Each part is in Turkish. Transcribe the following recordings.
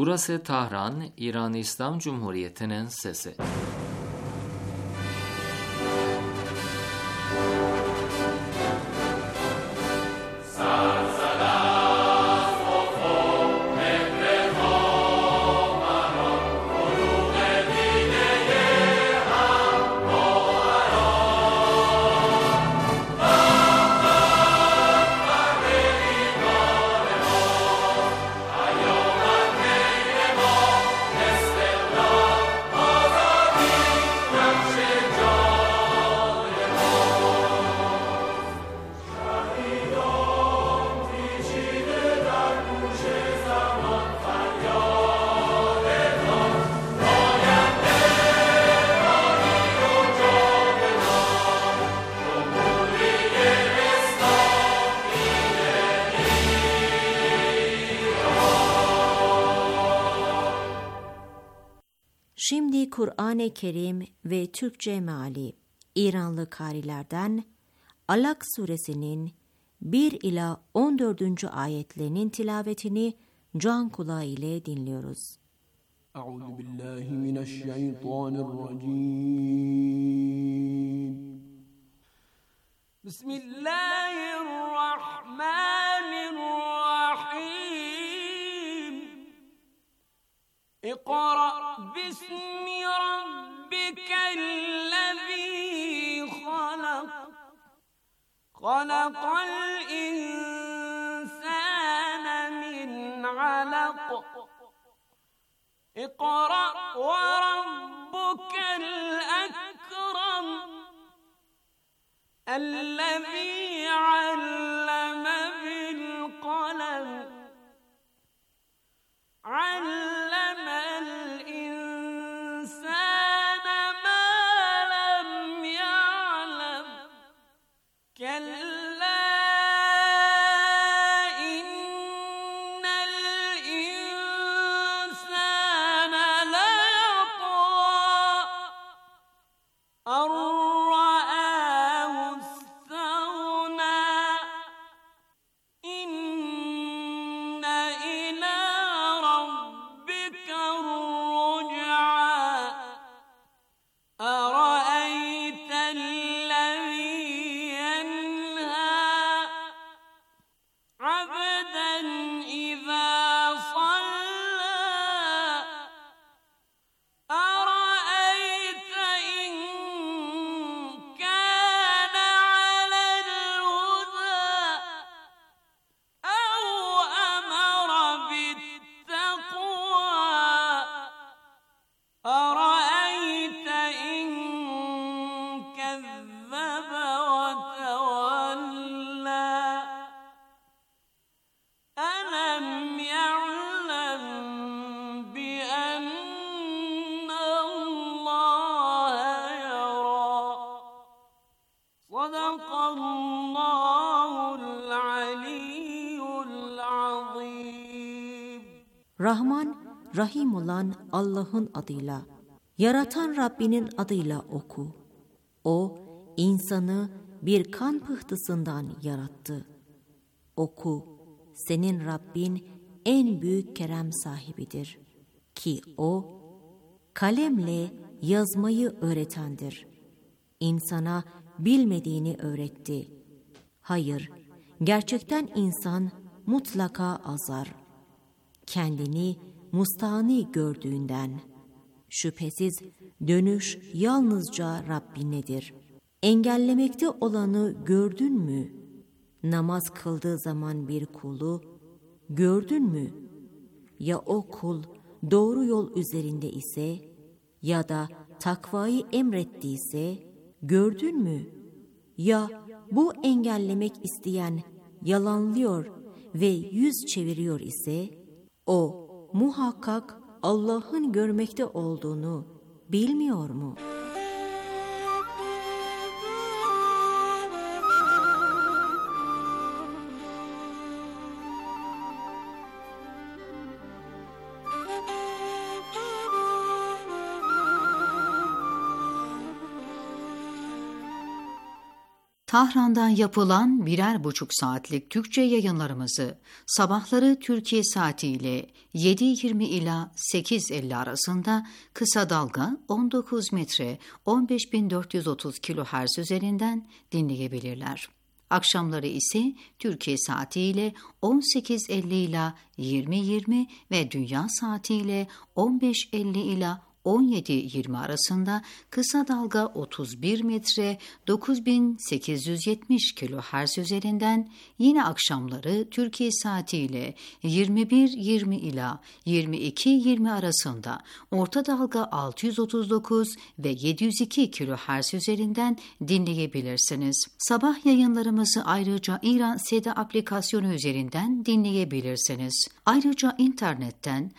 Burası Tahran, İran İslam Cumhuriyeti'nin sesi. Şimdi Kur'an-ı Kerim ve Türkçe meali İranlı karilerden Alak suresinin 1 ila 14. ayetlerinin tilavetini can kulağı ile dinliyoruz. Euzubillahimineşşeytanirracim. Bismillahirrahmanirrahim. İkra bismi rabbikellezî halak. Halakal insâne min alak. İkra ve rabbukel ekrem. Ellezî alleme bil kalem. Rahman, Rahim olan Allah'ın adıyla, yaratan Rabbinin adıyla oku. O, insanı bir kan pıhtısından yarattı. Oku, senin Rabbin en büyük kerem sahibidir. Ki o, kalemle yazmayı öğretendir. İnsana bilmediğini öğretti. Hayır, gerçekten insan mutlaka azar. Kendini mustağni gördüğünden. Şüphesiz dönüş yalnızca Rabbinedir. Engellemekte olanı gördün mü? Namaz kıldığı zaman bir kulu gördün mü? Ya o kul doğru yol üzerinde ise ya da takvayı emrettiyse gördün mü? Ya bu engellemek isteyen yalanlıyor ve yüz çeviriyor ise o muhakkak Allah'ın görmekte olduğunu bilmiyor mu? Tahran'dan yapılan 1,5 saatlik Türkçe yayınlarımızı sabahları Türkiye saatiyle 7.20 ila 8.50 arasında kısa dalga 19 metre 15.430 kHz üzerinden dinleyebilirler. Akşamları ise Türkiye saatiyle 18.50 ila 20.20 ve dünya saatiyle 15.50 ila 17.20 arasında kısa dalga 31 metre 9870 kHz üzerinden, yine akşamları Türkiye saatiyle 21.20 ila 22.20 arasında orta dalga 639 ve 702 kHz üzerinden dinleyebilirsiniz. Sabah yayınlarımızı ayrıca İran Seda aplikasyonu üzerinden dinleyebilirsiniz. Ayrıca internetten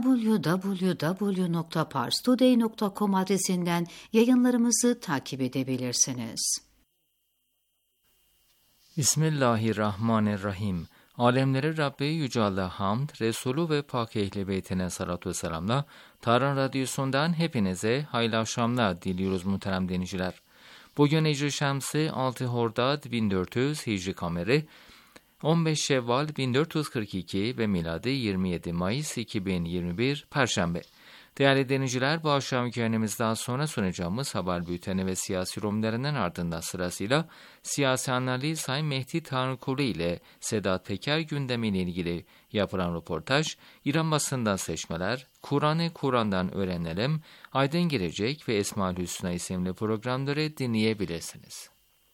www.parstoday.com adresinden yayınlarımızı takip edebilirsiniz. Bismillahirrahmanirrahim. Alemleri Rabbi Yüce Allah hamd, Resulü ve Pak Ehl-i Beytine salatu ve selamla Tahran Radyosu'ndan hepinize hayırlı akşamlar diliyoruz muhterem dinleyiciler. Bugün Hicri Şemsi 6 Hordad 1400 Hicri Kameri 15 Şevval 1442 ve miladi 27 Mayıs 2021 Perşembe. Değerli dinleyiciler, bu akşamki yayınımızdan sonra sunacağımız haber bülteni ve siyasi yorumlarının ardından sırasıyla siyasi analiz Sayın Mehdi Tanrıkulu ile Sedat Peker gündemiyle ilgili yapılan röportaj, İran basından seçmeler, Kur'an'ı Kur'an'dan öğrenelim, Aydın Gelecek ve Esma-ül Hüsna isimli programları dinleyebilirsiniz.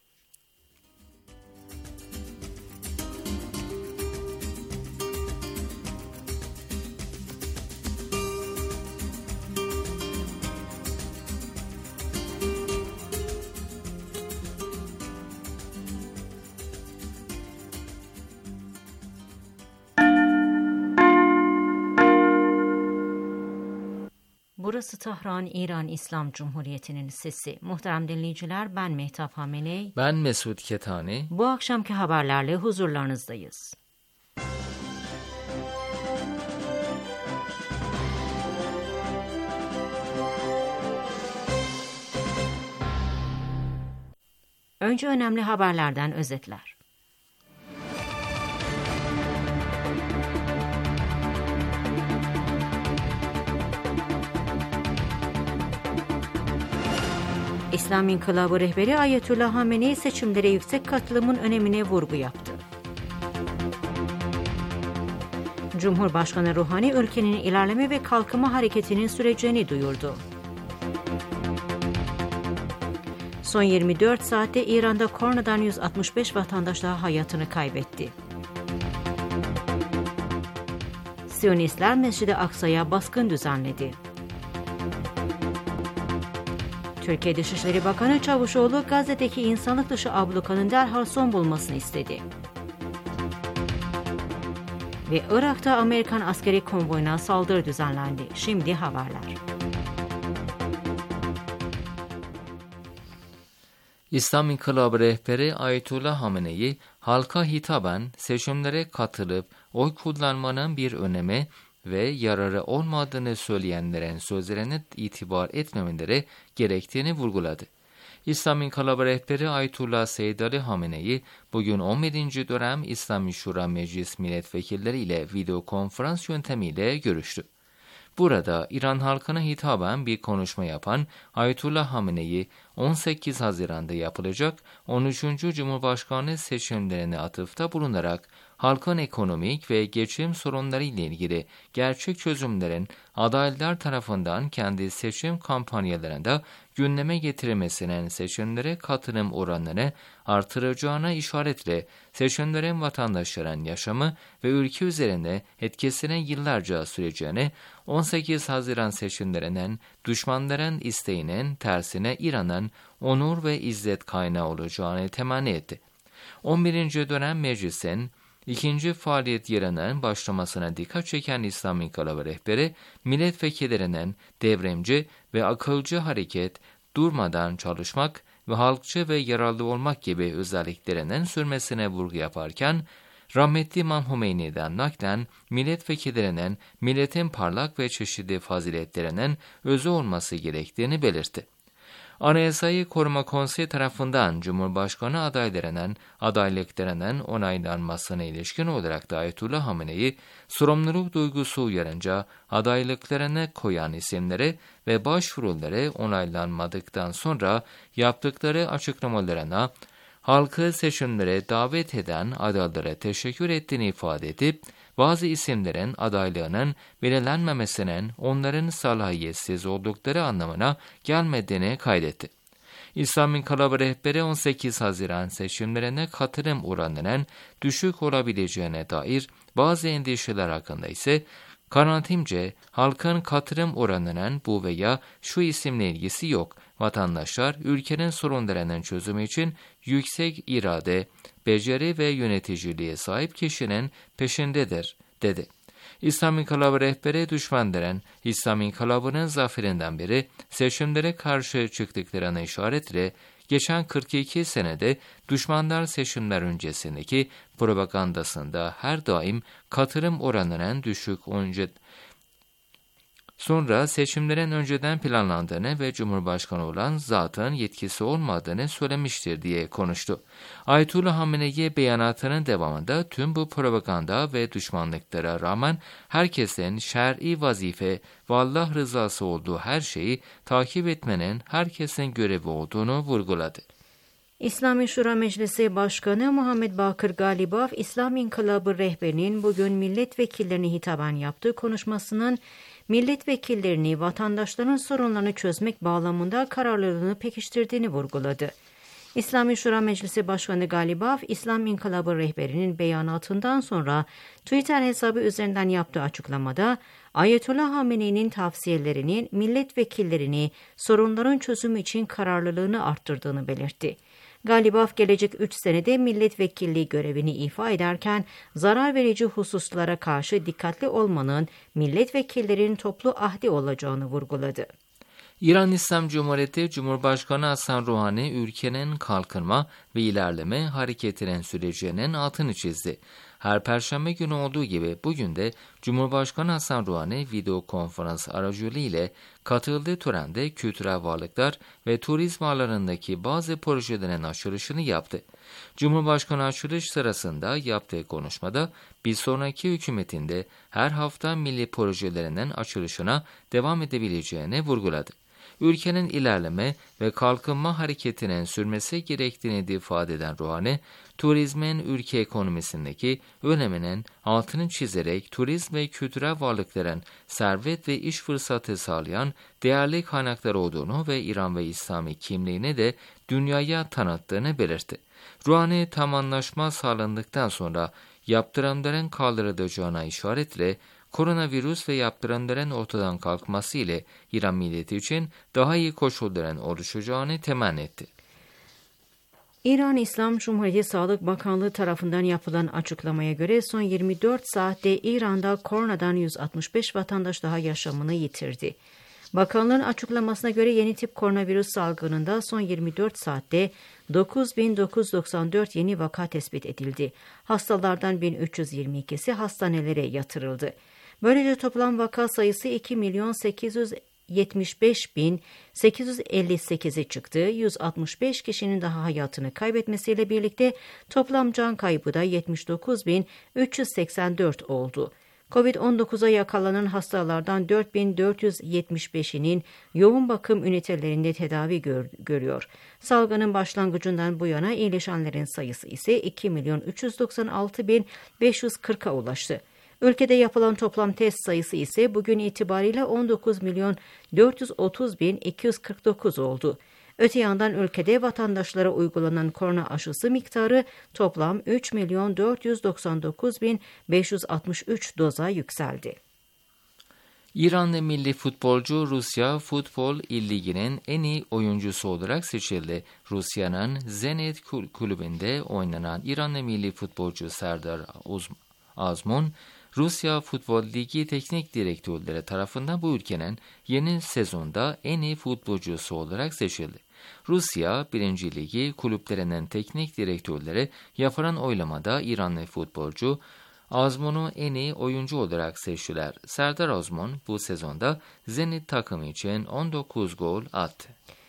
Burası Tahran, İran İslam Cumhuriyeti'nin sesi. Muhterem dinleyiciler, ben Mehtap Hameney. Ben Mesut Ketani. Bu akşamki haberlerle huzurlarınızdayız. Önce önemli haberlerden özetler. İslam İnkılabı rehberi Ayetullah Hamenei seçimlere yüksek katılımın önemine vurgu yaptı. Cumhurbaşkanı Ruhani ülkenin ilerleme ve kalkınma hareketinin süreceğini duyurdu. Son 24 saatte İran'da koronadan 165 vatandaş daha hayatını kaybetti. Siyonistler Mescid-i Aksa'ya baskın düzenledi. Türkiye Dışişleri Bakanı Çavuşoğlu, Gazze'deki insanlık dışı ablukanın derhal son bulmasını istedi. Ve Irak'ta Amerikan askeri konvoyuna saldırı düzenlendi. Şimdi haberler. İslam İnkılabı rehberi Ayetullah Hamenei, halka hitaben seçimlere katılıp oy kullanmanın bir önemi ve yararı olmadığını söyleyenlerin sözlerine itibar etmemeleri gerektiğini vurguladı. İslam İnkılabı rehberi Ayetullah Seyyid Ali Hamenei, bugün 11. dönem İslami Şura Meclis milletvekilleri ile video konferans yöntemiyle görüştü. Burada İran halkına hitaben bir konuşma yapan Ayetullah Hamenei, 18 Haziran'da yapılacak 13. Cumhurbaşkanlığı seçimlerine atıfta bulunarak halkın ekonomik ve geçim sorunları ile ilgili gerçek çözümlerin adaylar tarafından kendi seçim kampanyalarında gündeme getirilmesinin seçimlere katılım oranını artıracağına işaretle seçimlerin vatandaşların yaşamı ve ülke üzerinde etkisine yıllarca süreceğini, 18 Haziran seçimlerinden düşmanların isteğinin tersine İran'ın onur ve izzet kaynağı olacağını temenni etti. 11. dönem meclisin ikinci faaliyet yerinin başlamasına dikkat çeken İslam İnkılabı rehberi, milletvekillerinin devrimci ve akılcı hareket, durmadan çalışmak ve halkçı ve yararlı olmak gibi özelliklerinin sürmesine vurgu yaparken, rahmetli İmam Hümeyni'den naklen milletvekillerinin milletin parlak ve çeşitli faziletlerinin özü olması gerektiğini belirtti. Anayasayı Koruma Konseyi tarafından Cumhurbaşkanı adaylıklarının onaylanmasına ilişkin olarak da Ayetullah Hamenei, sorumluluk duygusu uyarınca adaylıklarını koyan isimlere ve başvuruları onaylanmadıktan sonra yaptıkları açıklamalarına halkı seçimlere davet eden adaylara teşekkür ettiğini ifade edip, bazı isimlerin adaylığının belirlenmemesinin onların salahiyetsiz oldukları anlamına gelmediğini kaydetti. İslam İnkılabı rehberi 18 Haziran seçimlerine katılım oranının düşük olabileceğine dair bazı endişeler hakkında ise kanaatimce halkın katılım oranının bu veya şu isimle ilgisi yok. Vatandaşlar ülkenin sorunlarının çözümü için yüksek irade, beceri ve yöneticiliğe sahip kişinin peşindedir, dedi. İslam İnkılabı rehberi düşmanların İslam İnkılabı'nın zaferinden beri seçimlere karşı çıktıklarına işaretle geçen 42 senede düşmanlar seçimler öncesindeki propagandasında her daim katılım oranının düşük sonra seçimlerin önceden planlandığını ve Cumhurbaşkanı olan zatın yetkisi olmadığını söylemiştir diye konuştu. Ayetullah Hamenei beyanatının devamında tüm bu propaganda ve düşmanlıklara rağmen herkesin şer'i vazife ve Allah rızası olduğu her şeyi takip etmenin herkesin görevi olduğunu vurguladı. İslami Şura Meclisi Başkanı Muhammed Bakır Galibaf, İslam İnkılabı rehberinin bugün milletvekillerine hitaben yaptığı konuşmasının milletvekillerini vatandaşların sorunlarını çözmek bağlamında kararlılığını pekiştirdiğini vurguladı. İslami Şura Meclisi Başkanı Galibaf, İslam İnkılabı rehberinin beyanatından sonra Twitter hesabı üzerinden yaptığı açıklamada, Ayetullah Hamenei'nin tavsiyelerinin milletvekillerini sorunların çözümü için kararlılığını arttırdığını belirtti. Galibaf gelecek 3 senede milletvekilliği görevini ifa ederken zarar verici hususlara karşı dikkatli olmanın milletvekillerinin toplu ahdi olacağını vurguladı. İran İslam Cumhuriyeti Cumhurbaşkanı Hasan Ruhani ülkenin kalkınma ve ilerleme hareketinin süreceğinin altını çizdi. Her perşembe günü olduğu gibi bugün de Cumhurbaşkanı Hasan Ruhani video konferans aracılığıyla katıldığı törende kültürel varlıklar ve turizm alanındaki bazı projelerin açılışını yaptı. Cumhurbaşkanı açılış sırasında yaptığı konuşmada bir sonraki hükümetinde her hafta milli projelerinin açılışına devam edebileceğini vurguladı. Ülkenin ilerleme ve kalkınma hareketinin sürmesi gerektiğini ifade eden Ruhani, turizmin ülke ekonomisindeki öneminin altını çizerek turizm ve kültürel varlıkların servet ve iş fırsatı sağlayan değerli kaynaklar olduğunu ve İran ve İslami kimliğini de dünyaya tanıttığını belirtti. Ruhani tam anlaşma sağlandıktan sonra yaptırımların kaldırılacağına işaretle koronavirüs ve yaptırımların ortadan kalkması ile İran milleti için daha iyi koşulların oluşacağını temenni etti. İran İslam Cumhuriyeti Sağlık Bakanlığı tarafından yapılan açıklamaya göre son 24 saatte İran'da koronadan 165 vatandaş daha yaşamını yitirdi. Bakanlığın açıklamasına göre yeni tip koronavirüs salgınında son 24 saatte 9.994 yeni vaka tespit edildi. Hastalardan 1322'si hastanelere yatırıldı. Böylece toplam vaka sayısı 2.875.858'e çıktı. 165 kişinin daha hayatını kaybetmesiyle birlikte toplam can kaybı da 79.384 oldu. Covid-19'a yakalanan hastalardan 4.475'inin yoğun bakım ünitelerinde tedavi görüyor. Salgının başlangıcından bu yana iyileşenlerin sayısı ise 2.396.540'a ulaştı. Ülkede yapılan toplam test sayısı ise bugün itibariyle 19.430.249 oldu. Öte yandan ülkede vatandaşlara uygulanan korona aşısı miktarı toplam 3.499.563 doza yükseldi. İranlı milli futbolcu Rusya Futbol Ligi'nin en iyi oyuncusu olarak seçildi. Rusya'nın Zenit kulübünde oynanan İranlı milli futbolcu Serdar Azmun, Rusya Futbol Ligi teknik direktörleri tarafından bu ülkenin yeni sezonda en iyi futbolcusu olarak seçildi. Rusya 1. Ligi kulüplerinin teknik direktörleri yapılan oylamada İranlı futbolcu Azmun'u en iyi oyuncu olarak seçtiler. Serdar Azmun bu sezonda Zenit takımı için 19 gol attı.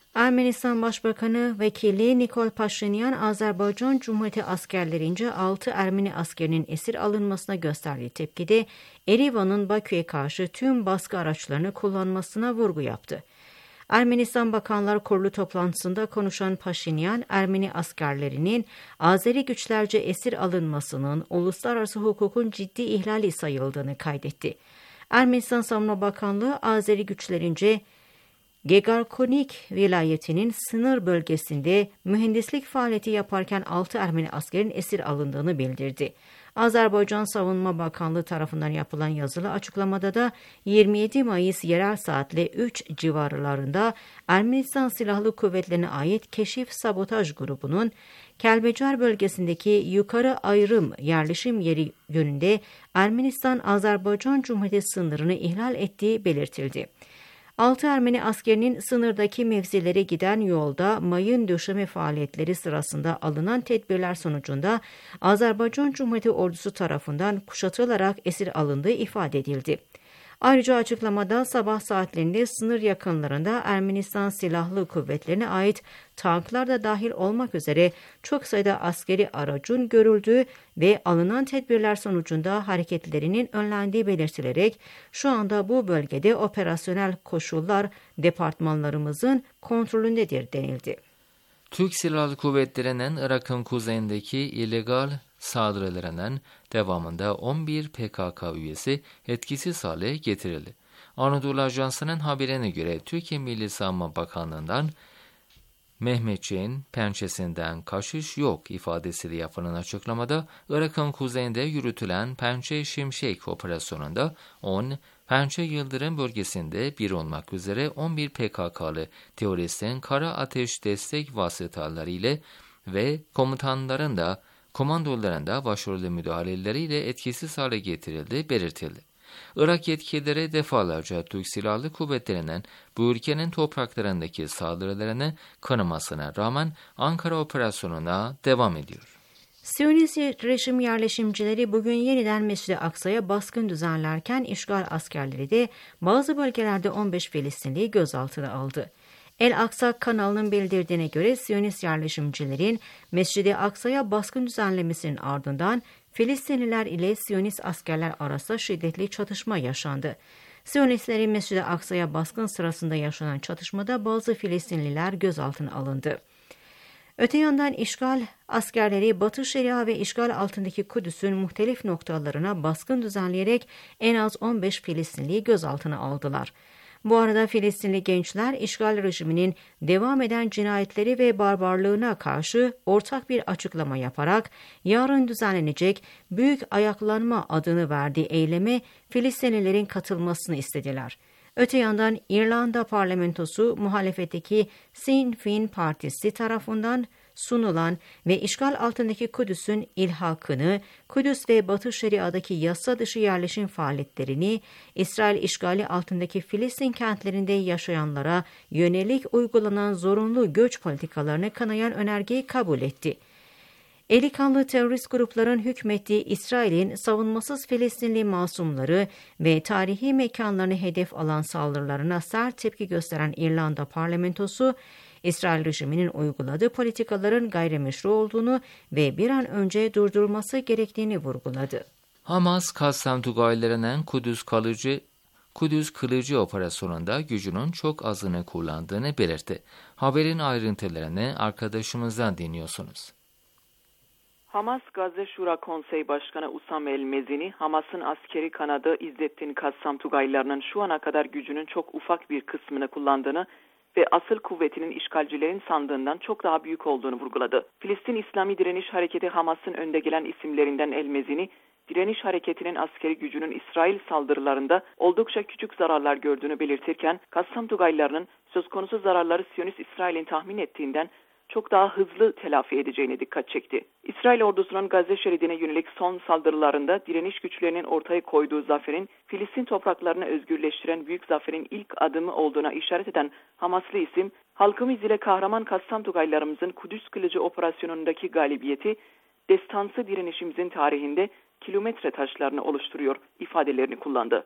Ermenistan Başbakanı Vekili Nikol Paşinyan, Azerbaycan Cumhuriyeti askerlerince 6 Ermeni askerinin esir alınmasına gösterdiği tepkide Erivan'ın Bakü'ye karşı tüm baskı araçlarını kullanmasına vurgu yaptı. Ermenistan Bakanlar Kurulu toplantısında konuşan Paşinyan, Ermeni askerlerinin Azeri güçlerce esir alınmasının uluslararası hukukun ciddi ihlali sayıldığını kaydetti. Ermenistan Savunma Bakanlığı, Azeri güçlerince Gegarkonik vilayetinin sınır bölgesinde mühendislik faaliyeti yaparken 6 Ermeni askerin esir alındığını bildirdi. Azerbaycan Savunma Bakanlığı tarafından yapılan yazılı açıklamada da 27 Mayıs yerel saatle 3 civarlarında Ermenistan Silahlı Kuvvetlerine ait Keşif Sabotaj Grubu'nun Kelbecar bölgesindeki yukarı ayrım yerleşim yeri yönünde Ermenistan-Azerbaycan Cumhuriyeti sınırını ihlal ettiği belirtildi. 6 Ermeni askerinin sınırdaki mevzilere giden yolda mayın döşeme faaliyetleri sırasında alınan tedbirler sonucunda Azerbaycan Cumhuriyeti ordusu tarafından kuşatılarak esir alındığı ifade edildi. Ayrıca açıklamada sabah saatlerinde sınır yakınlarında Ermenistan Silahlı Kuvvetlerine ait tanklar da dahil olmak üzere çok sayıda askeri aracın görüldüğü ve alınan tedbirler sonucunda hareketlerinin önlendiği belirtilerek şu anda bu bölgede operasyonel koşullar departmanlarımızın kontrolündedir denildi. Türk Silahlı Kuvvetleri'nin Irak'ın kuzeyindeki illegal saldırılarının devamında 11 PKK üyesi etkisiz hale getirildi. Anadolu Ajansı'nın haberine göre Türkiye Milli Savunma Bakanlığı'ndan Mehmetçiğin pençesinden kaçış yok ifadesiyle yapılan açıklamada Irak'ın kuzeyinde yürütülen Pençe Şimşek operasyonunda 10, Pençe Yıldırım bölgesinde bir olmak üzere 11 PKK'lı teröristin kara ateş destek vasıtaları ile ve komandoların da başarılı müdahaleleriyle etkisiz hale getirildiği belirtildi. Irak yetkilileri defalarca Türk Silahlı Kuvvetleri'nin bu ülkenin topraklarındaki saldırılarını kınamasına rağmen Ankara operasyonuna devam ediyor. Siyonist rejim yerleşimcileri bugün yeniden Mescid-i Aksa'ya baskın düzenlerken işgal askerleri de bazı bölgelerde 15 Filistinliyi gözaltına aldı. El Aksa kanalının bildirdiğine göre Siyonist yerleşimcilerin Mescid-i Aksa'ya baskın düzenlemesinin ardından Filistinliler ile Siyonist askerler arasında şiddetli çatışma yaşandı. Siyonistlerin Mescid-i Aksa'ya baskın sırasında yaşanan çatışmada bazı Filistinliler gözaltına alındı. Öte yandan işgal askerleri Batı Şeria ve işgal altındaki Kudüs'ün muhtelif noktalarına baskın düzenleyerek en az 15 Filistinliyi gözaltına aldılar. Bu arada Filistinli gençler işgal rejiminin devam eden cinayetleri ve barbarlığına karşı ortak bir açıklama yaparak yarın düzenlenecek Büyük Ayaklanma adını verdiği eyleme Filistinlilerin katılmasını istediler. Öte yandan İrlanda parlamentosu muhalefetteki Sinn Féin Partisi tarafından sunulan ve işgal altındaki Kudüs'ün ilhakını, Kudüs ve Batı Şeria'daki yasa dışı yerleşim faaliyetlerini, İsrail işgali altındaki Filistin kentlerinde yaşayanlara yönelik uygulanan zorunlu göç politikalarını kınayan önergeyi kabul etti. Eli kanlı terörist grupların hükmettiği İsrail'in savunmasız Filistinli masumları ve tarihi mekanlarını hedef alan saldırılarına sert tepki gösteren İrlanda parlamentosu, İsrail rejiminin uyguladığı politikaların gayrimeşru olduğunu ve bir an önce durdurulması gerektiğini vurguladı. Hamas, Kassam Tugaylarının Kudüs Kılıcı operasyonunda gücünün çok azını kullandığını belirtti. Haberin ayrıntılarını arkadaşımızdan dinliyorsunuz. Hamas Gazze Şura Konseyi Başkanı Usame El-Mezini, Hamas'ın askeri kanadı İzzettin Kassam Tugaylarının şu ana kadar gücünün çok ufak bir kısmını kullandığını ve asıl kuvvetinin işgalcilerin sandığından çok daha büyük olduğunu vurguladı. Filistin İslami Direniş Hareketi Hamas'ın önde gelen isimlerinden El-Mezini, direniş hareketinin askeri gücünün İsrail saldırılarında oldukça küçük zararlar gördüğünü belirtirken, Kassam Tugaylarının söz konusu zararları Siyonist İsrail'in tahmin ettiğinden çok daha hızlı telafi edeceğine dikkat çekti. İsrail ordusunun Gazze şeridine yönelik son saldırılarında direniş güçlerinin ortaya koyduğu zaferin Filistin topraklarını özgürleştiren büyük zaferin ilk adımı olduğuna işaret eden Hamaslı isim, halkımız ile kahraman Kassam Tugaylarımızın Kudüs Kılıcı operasyonundaki galibiyeti, destansı direnişimizin tarihinde kilometre taşlarını oluşturuyor ifadelerini kullandı.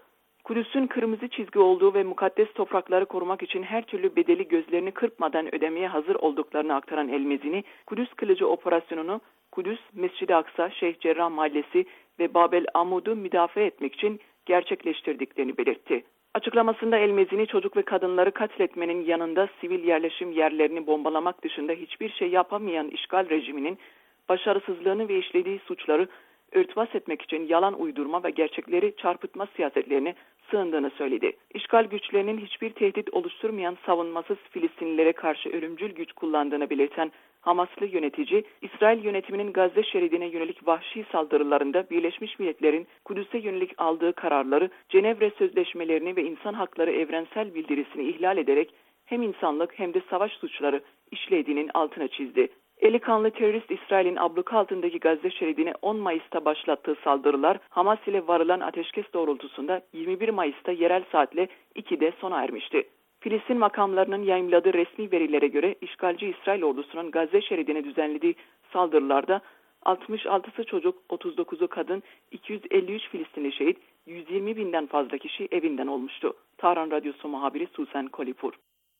Kudüs'ün kırmızı çizgi olduğu ve mukaddes toprakları korumak için her türlü bedeli gözlerini kırpmadan ödemeye hazır olduklarını aktaran El-Mezini, Kudüs Kılıcı operasyonunu Kudüs, Mescid-i Aksa, Şeyh Cerrah Mahallesi ve Babel Amud'u müdafaa etmek için gerçekleştirdiklerini belirtti. Açıklamasında El-Mezini çocuk ve kadınları katletmenin yanında sivil yerleşim yerlerini bombalamak dışında hiçbir şey yapamayan işgal rejiminin başarısızlığını ve işlediği suçları örtbas etmek için yalan uydurma ve gerçekleri çarpıtma siyasetlerine sığındığını söyledi. İşgal güçlerinin hiçbir tehdit oluşturmayan savunmasız Filistinlilere karşı ölümcül güç kullandığını belirten Hamaslı yönetici, İsrail yönetiminin Gazze şeridine yönelik vahşi saldırılarında Birleşmiş Milletler'in Kudüs'e yönelik aldığı kararları, Cenevre Sözleşmelerini ve insan hakları evrensel bildirisini ihlal ederek hem insanlık hem de savaş suçları işlediğinin altına çizdi. Eli kanlı terörist İsrail'in abluka altındaki Gazze şeridine 10 Mayıs'ta başlattığı saldırılar Hamas ile varılan ateşkes doğrultusunda 21 Mayıs'ta yerel saatle 2'de sona ermişti. Filistin makamlarının yayımladığı resmi verilere göre işgalci İsrail ordusunun Gazze şeridine düzenlediği saldırılarda 66'sı çocuk, 39'u kadın, 253 Filistinli şehit, 120 binden fazla kişi evinden olmuştu. Tahran Radyosu muhabiri Susan Kolipur.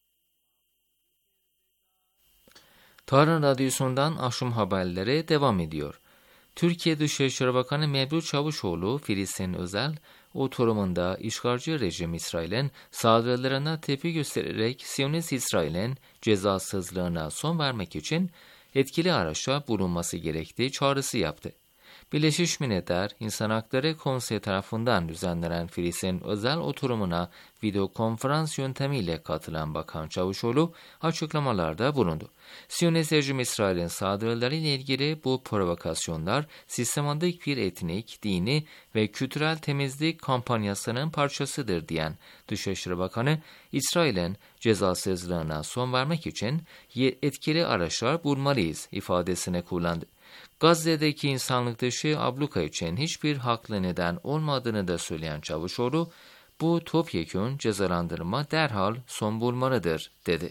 Tahran Radyosu'ndan akşam haberleri devam ediyor. Türkiye Dışişleri Bakanı Mevlüt Çavuşoğlu, Filistin özel oturumunda işgalci rejim İsrail'in saldırılarına tepki göstererek Siyonist İsrail'in cezasızlığına son vermek için etkili araçta bulunması gerektiği çağrısı yaptı. Birleşmiş Milletler İnsan Hakları Konseyi tarafından düzenlenen Filistin özel oturumuna video konferans yöntemiyle katılan Bakan Çavuşoğlu açıklamalarda bulundu. Siyonist rejim İsrail'in saldırıları ile ilgili bu provokasyonlar sistematik bir etnik, dini ve kültürel temizlik kampanyasının parçasıdır diyen Dışişleri Bakanı, İsrail'in cezasızlığına son vermek için etkili araçlar bulmalıyız ifadesini kullandı. Gazze'deki insanlık dışı abluka için hiçbir haklı neden olmadığını da söyleyen Çavuşoğlu, bu topyekün cezalandırma derhal son bulmalıdır, dedi.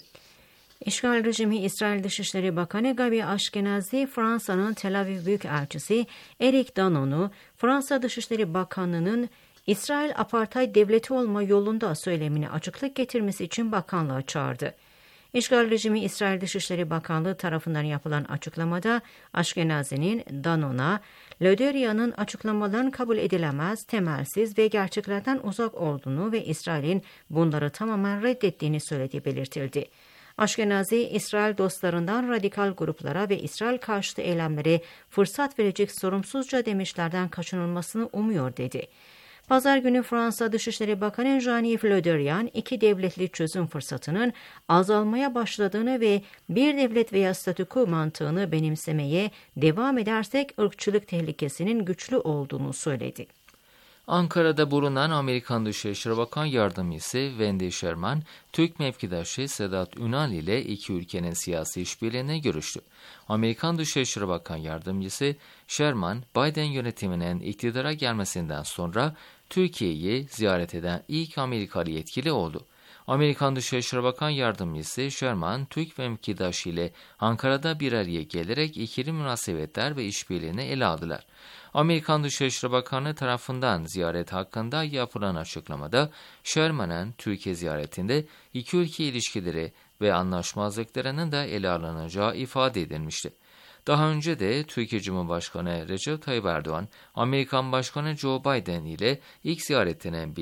İşgal rejimi İsrail Dışişleri Bakanı Gabi Ashkenazi, Fransa'nın Tel Aviv Büyükelçisi Eric Danon'u, Fransa Dışişleri Bakanı'nın İsrail apartheid devleti olma yolunda söylemini açıklık getirmesi için bakanlığa çağırdı. İşgal rejimi İsrail Dışişleri Bakanlığı tarafından yapılan açıklamada Ashkenazi'nin Danon'a, Löderia'nın açıklamaların kabul edilemez, temelsiz ve gerçeklerden uzak olduğunu ve İsrail'in bunları tamamen reddettiğini söylediği belirtildi. Ashkenazi, İsrail dostlarından radikal gruplara ve İsrail karşıtı eylemlere fırsat verecek sorumsuzca demeçlerden kaçınılmasını umuyor, dedi. Pazar günü Fransa Dışişleri Bakanı Jean-Yves Le Drian, iki devletli çözüm fırsatının azalmaya başladığını ve bir devlet veya statüko mantığını benimsemeye devam edersek ırkçılık tehlikesinin güçlü olduğunu söyledi. Ankara'da bulunan Amerikan Dışişleri Bakan Yardımcısı Wendy Sherman, Türk mevkidaşı Sedat Ünal ile iki ülkenin siyasi işbirliğine görüştü. Amerikan Dışişleri Bakan Yardımcısı Sherman, Biden yönetiminin iktidara gelmesinden sonra Türkiye'yi ziyaret eden ilk Amerikalı yetkili oldu. Amerikan Dışişleri Bakan Yardımcısı Sherman, Türk mevkidaşı ile Ankara'da bir araya gelerek ikili münasebetler ve işbirliğini ele aldılar. Amerikan Dışişleri Bakanı tarafından ziyaret hakkında yapılan açıklamada, Sherman'ın Türkiye ziyaretinde iki ülke ilişkileri ve anlaşmazlıklarının da ele alınacağı ifade edilmişti. Daha önce de Türkiye Cumhurbaşkanı Recep Tayyip Erdoğan, Amerikan Başkanı Joe Biden ile ilk ziyaretinin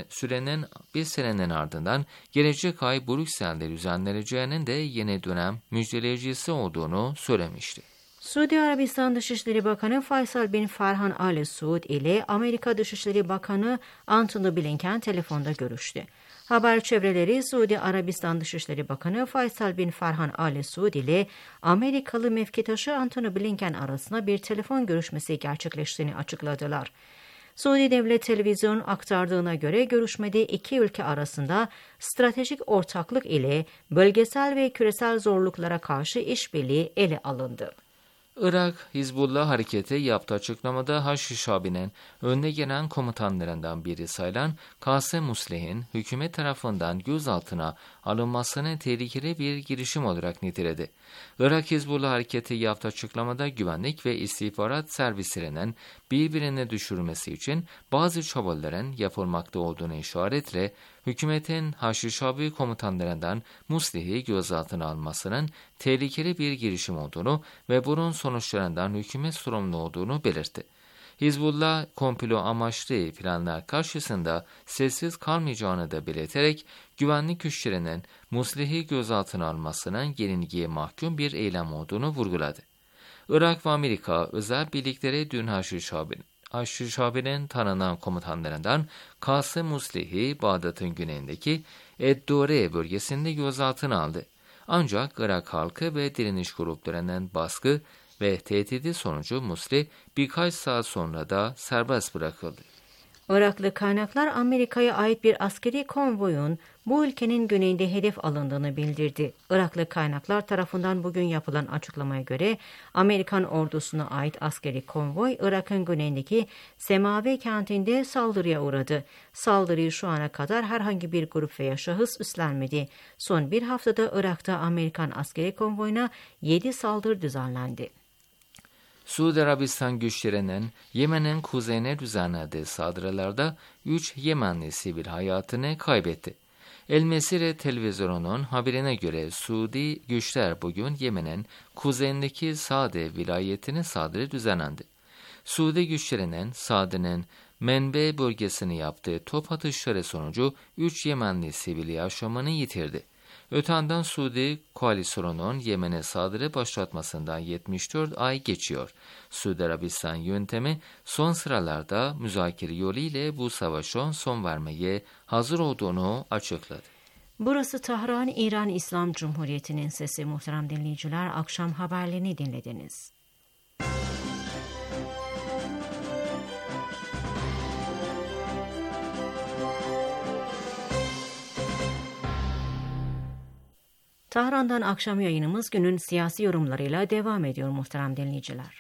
bir senenin ardından gelecek ay Brüksel'de düzenleneceğinin de yeni dönem müjdeleyicisi olduğunu söylemişti. Suudi Arabistan Dışişleri Bakanı Faysal bin Farhan Al Suud ile Amerika Dışişleri Bakanı Antony Blinken telefonda görüştü. Haber çevreleri Suudi Arabistan Dışişleri Bakanı Faysal bin Farhan Al Suud ile Amerikalı mevkitaşı Antony Blinken arasında bir telefon görüşmesi gerçekleştiğini açıkladılar. Suudi Devlet Televizyonu aktardığına göre görüşmede iki ülke arasında stratejik ortaklık ile bölgesel ve küresel zorluklara karşı işbirliği ele alındı. Irak, Hizbullah hareketi yaptığı açıklamada Haş-Şabi'nin önde gelen komutanlarından biri sayılan Kasım Muslih'in hükümet tarafından gözaltına alınmasını tehlikeli bir girişim olarak niteledi. Irak Hizbullah hareketi yaptığı açıklamada güvenlik ve istihbarat servislerinin birbirine düşürülmesi için bazı çabaların yapılmakta olduğunu işaretle hükümetin Haşişabi komutanlarından Muslih'i gözaltına almasının tehlikeli bir girişim olduğunu ve bunun sonuçlarından hükümet sorumlu olduğunu belirtti. Hizbullah komplo amaçlı planlar karşısında sessiz kalmayacağını da belirterek güvenlik güçlerinin Muslih'i gözaltına almasının yenilgiye mahkum bir eylem olduğunu vurguladı. Irak ve Amerika özel birlikleri dün Haşişabi'nin tanınan komutanlarından Kasım Muslih'i Bağdat'ın güneyindeki Eddore bölgesinde gözaltına aldı. Ancak Irak halkı ve direniş gruplarının baskı ve tehdidi sonucu Muslih birkaç saat sonra da serbest bırakıldı. Iraklı kaynaklar Amerika'ya ait bir askeri konvoyun bu ülkenin güneyinde hedef alındığını bildirdi. Iraklı kaynaklar tarafından bugün yapılan açıklamaya göre Amerikan ordusuna ait askeri konvoy Irak'ın güneyindeki Semave kentinde saldırıya uğradı. Saldırıyı şu ana kadar herhangi bir grup veya şahıs üstlenmedi. Son bir haftada Irak'ta Amerikan askeri konvoyuna 7 saldırı düzenlendi. Suudi Arabistan güçlerinin Yemen'in kuzeyine düzenlediği saldırılarda 3 Yemenli sivil hayatını kaybetti. El Mesire televizyonunun haberine göre Suudi güçler bugün Yemen'in kuzeyindeki Sade vilayetine saldırı düzenlendi. Suudi güçlerinin Sade'nin Menbe bölgesini yaptığı top atışları sonucu 3 Yemenli sivil yaşamını yitirdi. Öte yandan Suudi koalisyonunun Yemen'e saldırı başlatmasından 74 ay geçiyor. Suudi Arabistan yöntemi son sıralarda müzakere yoluyla bu savaşa son vermeye hazır olduğunu açıkladı. Burası Tahran, İran İslam Cumhuriyeti'nin sesi. Muhterem dinleyiciler, akşam haberlerini dinlediniz. Tahran'dan akşam yayınımız günün siyasi yorumlarıyla devam ediyor muhterem dinleyiciler.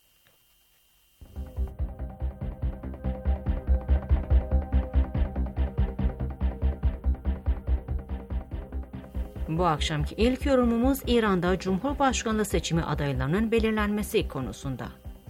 Bu akşamki ilk yorumumuz İran'da Cumhurbaşkanlığı seçimi adaylarının belirlenmesi konusunda.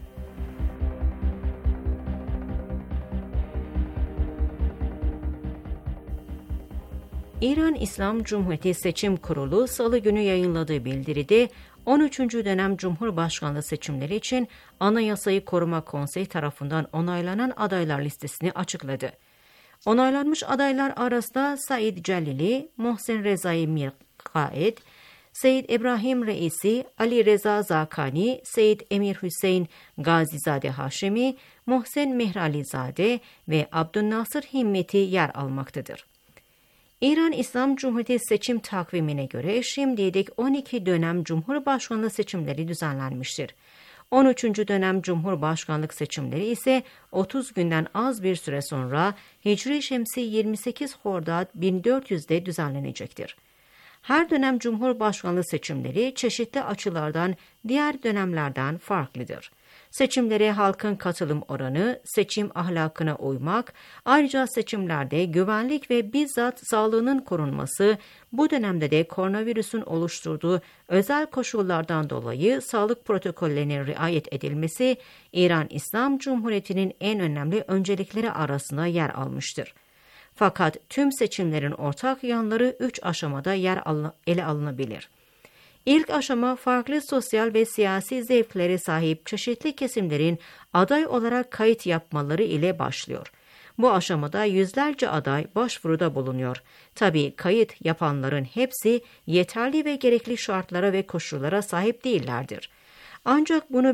İran İslam Cumhuriyeti Seçim Kurulu Salı günü yayınladığı bildiride 13. dönem Cumhurbaşkanlığı seçimleri için Anayasayı Koruma Konseyi tarafından onaylanan adaylar listesini açıkladı. Onaylanmış adaylar arasında Said Celili, Mohsen Rezai Mirkaed, Seyyid İbrahim Reisi, Ali Reza Zakani, Seyyid Emir Hüseyin Gazizade Haşemi, Mohsen Mehralizade ve Abdülnasır Himmeti yer almaktadır. İran İslam Cumhuriyeti seçim takvimine göre şimdiye dek 12 dönem Cumhurbaşkanlığı seçimleri düzenlenmiştir. 13. dönem Cumhurbaşkanlık seçimleri ise 30 günden az bir süre sonra Hicri Şemsi 28 Hordat 1400'de düzenlenecektir. Her dönem Cumhurbaşkanlığı seçimleri çeşitli açılardan diğer dönemlerden farklıdır. Seçimlere halkın katılım oranı, seçim ahlakına uymak, ayrıca seçimlerde güvenlik ve bizzat sağlığının korunması, bu dönemde de koronavirüsün oluşturduğu özel koşullardan dolayı sağlık protokollerine riayet edilmesi, İran İslam Cumhuriyeti'nin en önemli öncelikleri arasında yer almıştır. Fakat tüm seçimlerin ortak yanları 3 aşamada ele alınabilir. İlk aşama farklı sosyal ve siyasi zevklere sahip çeşitli kesimlerin aday olarak kayıt yapmaları ile başlıyor. Bu aşamada yüzlerce aday başvuruda bulunuyor. Tabii kayıt yapanların hepsi yeterli ve gerekli şartlara ve koşullara sahip değillerdir. Ancak bunu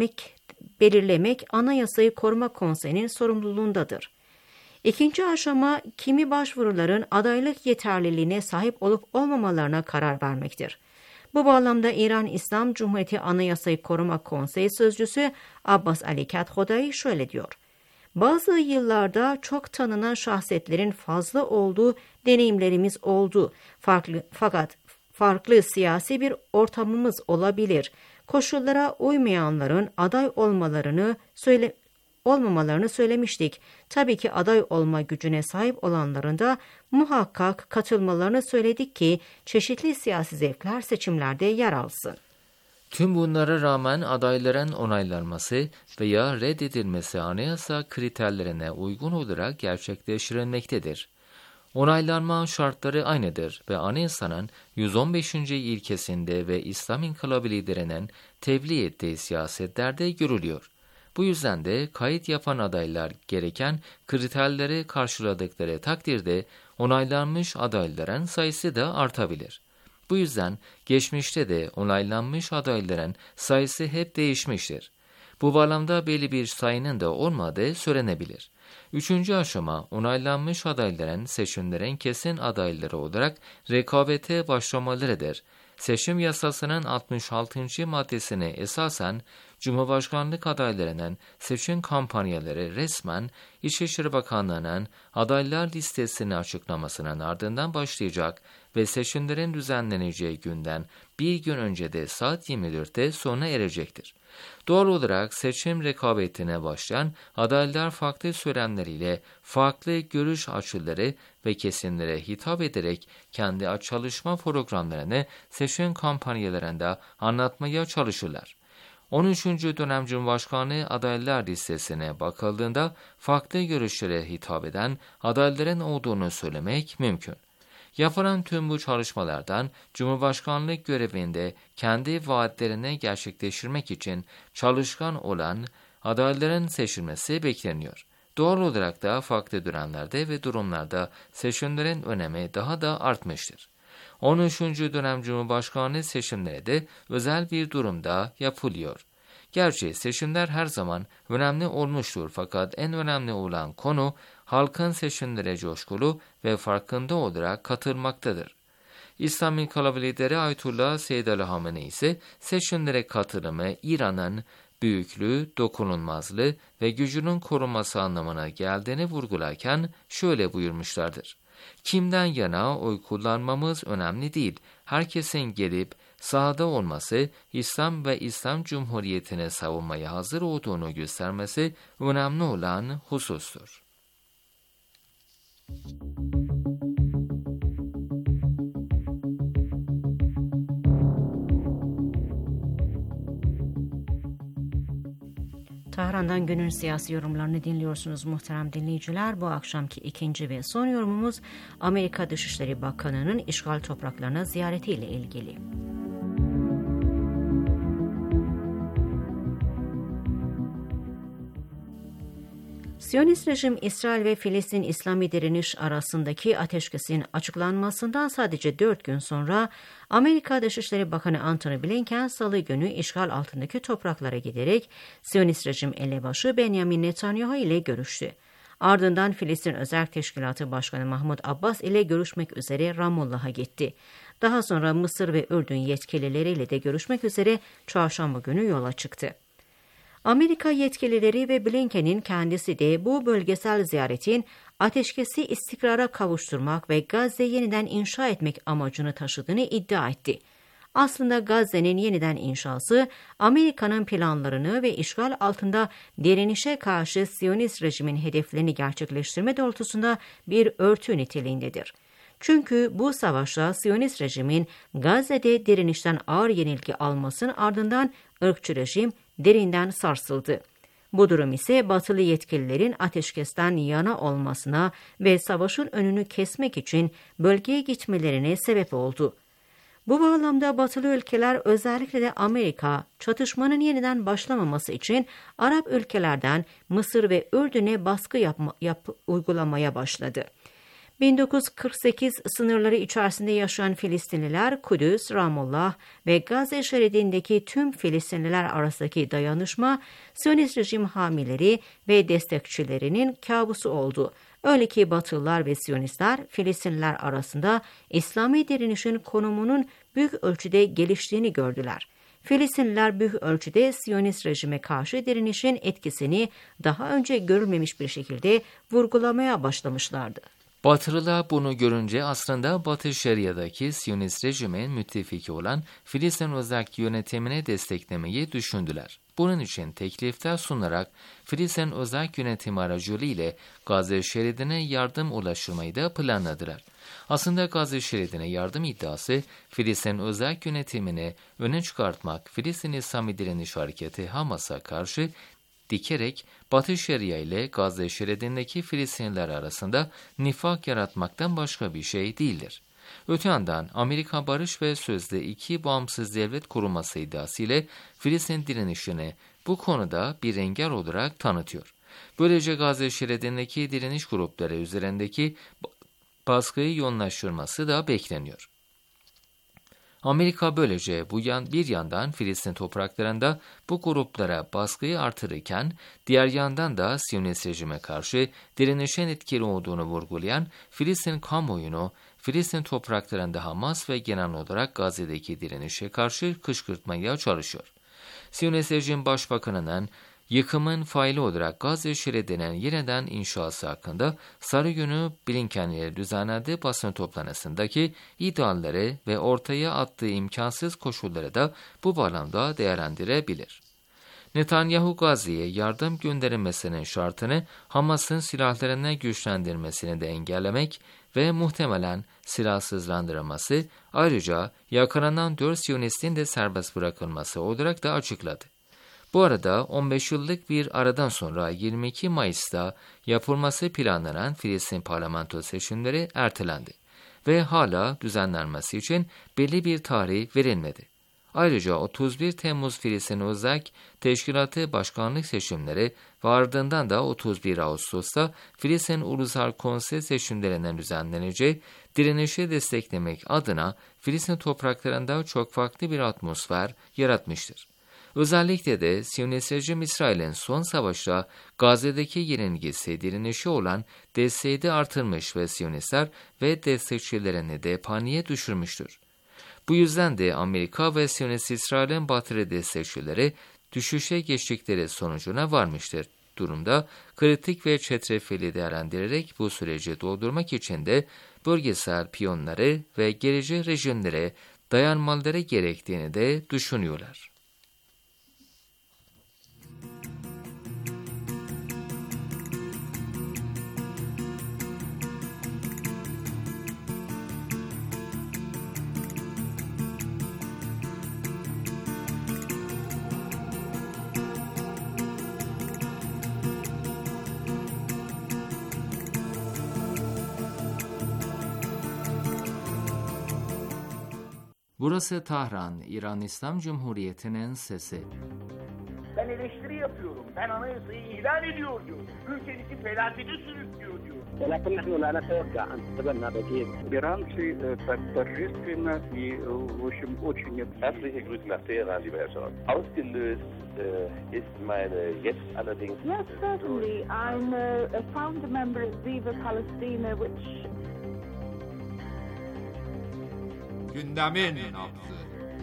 belirlemek Anayasayı Koruma Konseyi'nin sorumluluğundadır. İkinci aşama kimi başvuruların adaylık yeterliliğine sahip olup olmamalarına karar vermektir. Bu bağlamda İran İslam Cumhuriyeti Anayasayı Koruma Konseyi Sözcüsü Abbas Ali Kadhodai şöyle diyor. Bazı yıllarda çok tanınan şahsiyetlerin fazla olduğu deneyimlerimiz oldu. Fakat farklı siyasi bir ortamımız olabilir. Koşullara uymayanların aday olmalarını olmamalarını söylemiştik. Tabii ki aday olma gücüne sahip olanların da muhakkak katılmalarını söyledik ki çeşitli siyasi zevkler seçimlerde yer alsın. Tüm bunlara rağmen adayların onaylanması veya reddedilmesi anayasa kriterlerine uygun olarak gerçekleştirilmektedir. Onaylanma şartları aynıdır ve anayasanın 115. ilkesinde ve İslam İnkılabı liderinin tebliğ ettiği siyasetlerde görülüyor. Bu yüzden de kayıt yapan adaylar gereken kriterleri karşıladıkları takdirde onaylanmış adayların sayısı da artabilir. Bu yüzden geçmişte de onaylanmış adayların sayısı hep değişmiştir. Bu bağlamda belli bir sayının da olmadığı söylenebilir. Üçüncü aşama, onaylanmış adayların seçimlerin kesin adayları olarak rekabete başlamalarıdır. Seçim yasasının 66. maddesine esasen Cumhurbaşkanlık adaylarının seçim kampanyaları resmen İçişleri Bakanlığı'nın adaylar listesini açıklamasının ardından başlayacak ve seçimlerin düzenleneceği günden bir gün önce de saat 24'te sona erecektir. Doğal olarak seçim rekabetine başlayan adaylar farklı söylemleriyle farklı görüş açıları ve kesimlere hitap ederek kendi çalışma programlarını seçim kampanyalarında anlatmaya çalışırlar. 13. dönem Cumhurbaşkanlığı adaylar listesine bakıldığında farklı görüşlere hitap eden adayların olduğunu söylemek mümkün. Yapılan tüm bu çalışmalardan Cumhurbaşkanlık görevinde kendi vaatlerini gerçekleştirmek için çalışkan olan adayların seçilmesi bekleniyor. Doğal olarak da farklı dönemlerde ve durumlarda seçimlerin önemi daha da artmıştır. 13. dönem Cumhurbaşkanlığı seçimleri de özel bir durumda yapılıyor. Gerçi seçimler her zaman önemli olmuştur fakat en önemli olan konu halkın seçimlere coşkulu ve farkında olarak katılmaktadır. İslam İnkılabı lideri Ayetullah Seyyid Ali Hamenei ise seçimlere katılımı İran'ın büyüklüğü, dokunulmazlığı ve gücünün korunması anlamına geldiğini vurgularken şöyle buyurmuşlardır. Kimden yana oy kullanmamız önemli değil. Herkesin gelip sahada olması, İslam ve İslam Cumhuriyeti'ne savunmaya hazır olduğunu göstermesi önemli olan husustur. Tahran'dan günün siyasi yorumlarını dinliyorsunuz muhterem dinleyiciler. Bu akşamki ikinci ve son yorumumuz Amerika Dışişleri Bakanı'nın işgal topraklarına ziyaretiyle ilgili. Siyonist rejim, İsrail ve Filistin İslami direniş arasındaki ateşkesin açıklanmasından sadece 4 gün sonra Amerika Dışişleri Bakanı Antony Blinken Salı günü işgal altındaki topraklara giderek Siyonist rejim elebaşı Benjamin Netanyahu ile görüştü. Ardından Filistin Özel Teşkilatı Başkanı Mahmud Abbas ile görüşmek üzere Ramullah'a gitti. Daha sonra Mısır ve Ürdün yetkilileriyle de görüşmek üzere çarşamba günü yola çıktı. Amerika yetkilileri ve Blinken'in kendisi de bu bölgesel ziyaretin ateşkesi istikrara kavuşturmak ve Gazze'yi yeniden inşa etmek amacını taşıdığını iddia etti. Aslında Gazze'nin yeniden inşası Amerika'nın planlarını ve işgal altında direnişe karşı Siyonist rejimin hedeflerini gerçekleştirme doğrultusunda bir örtü niteliğindedir. Çünkü bu savaşta Siyonist rejimin Gazze'de direnişten ağır yenilgi almasının ardından ırkçı rejim derinden sarsıldı. Bu durum ise batılı yetkililerin ateşkesten yana olmasına ve savaşın önünü kesmek için bölgeye gitmelerine sebep oldu. Bu bağlamda batılı ülkeler, özellikle de Amerika, çatışmanın yeniden başlamaması için Arap ülkelerden Mısır ve Ürdün'e baskı uygulamaya başladı. 1948 sınırları içerisinde yaşayan Filistinliler, Kudüs, Ramullah ve Gazze şeridindeki tüm Filistinliler arasındaki dayanışma, Siyonist rejim hamileri ve destekçilerinin kabusu oldu. Öyle ki Batılılar ve Siyonistler, Filistinliler arasında İslami direnişin konumunun büyük ölçüde geliştiğini gördüler. Filistinliler büyük ölçüde Siyonist rejime karşı direnişin etkisini daha önce görülmemiş bir şekilde vurgulamaya başlamışlardı. Batılılar bunu görünce aslında Batı Şeria'daki Siyonist rejimin müttefiki olan Filistin özel yönetimini desteklemeyi düşündüler. bunun için teklifler sunarak Filistin özel yönetim aracılığıyla Gazze şeridine yardım ulaştırmayı da planladılar. Aslında Gazze şeridine yardım iddiası Filistin özel yönetimini öne çıkartmak, Filistin İslami Direniş Hareketi Hamas'a karşı dikerek Batı Şeria ile Gazze şeridindeki Filistinliler arasında nifak yaratmaktan başka bir şey değildir. Öte yandan Amerika barış ve sözde iki bağımsız devlet kurulması iddiası ile Filistin direnişini bu konuda bir engel olarak tanıtıyor. Böylece Gazze şeridindeki direniş grupları üzerindeki baskıyı yoğunlaştırması da bekleniyor. Amerika böylece bir yandan Filistin topraklarında bu gruplara baskıyı artırırken diğer yandan da Siyonist rejime karşı direnişin etkili olduğunu vurgulayan Filistin kamuoyunu Filistin topraklarında Hamas ve genel olarak Gazze'deki direnişe karşı kışkırtmaya çalışıyor. Siyonist rejim başbakanının yıkımın faili olarak Gazze şeridinin yeniden inşası hakkında Salı günü Blinken ile düzenlediği basın toplantısındaki iddiaları ve ortaya attığı imkansız koşulları da bu bağlamda değerlendirebilir. Netanyahu Gazze'ye yardım gönderilmesinin şartını Hamas'ın silahlarını güçlendirmesini de engellemek ve muhtemelen silahsızlandırılması, ayrıca yakalanan 4 Siyonistin de serbest bırakılması olarak da açıkladı. Bu arada 15 yıllık bir aradan sonra 22 Mayıs'ta yapılması planlanan Filistin parlamento seçimleri ertelendi ve hala düzenlenmesi için belli bir tarih verilmedi. Ayrıca 31 Temmuz Filistin Özel Teşkilatı Başkanlık seçimleri ve ardından da 31 Ağustos'ta Filistin Ulusal Konsey seçimlerinden düzenleneceği direnişi desteklemek adına Filistin topraklarında çok farklı bir atmosfer yaratmıştır. Özellikle de Siyonist rejim İsrail'in son savaşta Gazze'deki yenilgisi direnişi olan desteği de artırmış ve Siyonistler ve destekçilerini de paniğe düşürmüştür. Bu yüzden de Amerika ve Siyonist İsrail'in batılı destekçileri düşüşe geçtikleri sonucuna varmıştır. Durumda kritik ve çetrefilli değerlendirerek bu süreci doldurmak için de bölgesel piyonları ve gerici rejimlere dayanmaları gerektiğini de düşünüyorlar. Burası Tahran, İran İslam Cumhuriyeti'nin sesi. Ben eleştiri yapıyorum. Ben anayasayı ihlal ediyor diyor. Ülkenizi felakete sürüklüyor diyor. ولكن نحن لا نتوقع أن تتبنى بديل. Иранцы так торжественно и, в общем, очень... Herzliche Grüße nach Teheran, lieber Herr Scholz. Ausgelöst ist meine jetzt allerdings... Yes, certainly. I'm a founder member of Viva Palestina, which... Gündemin nabzı.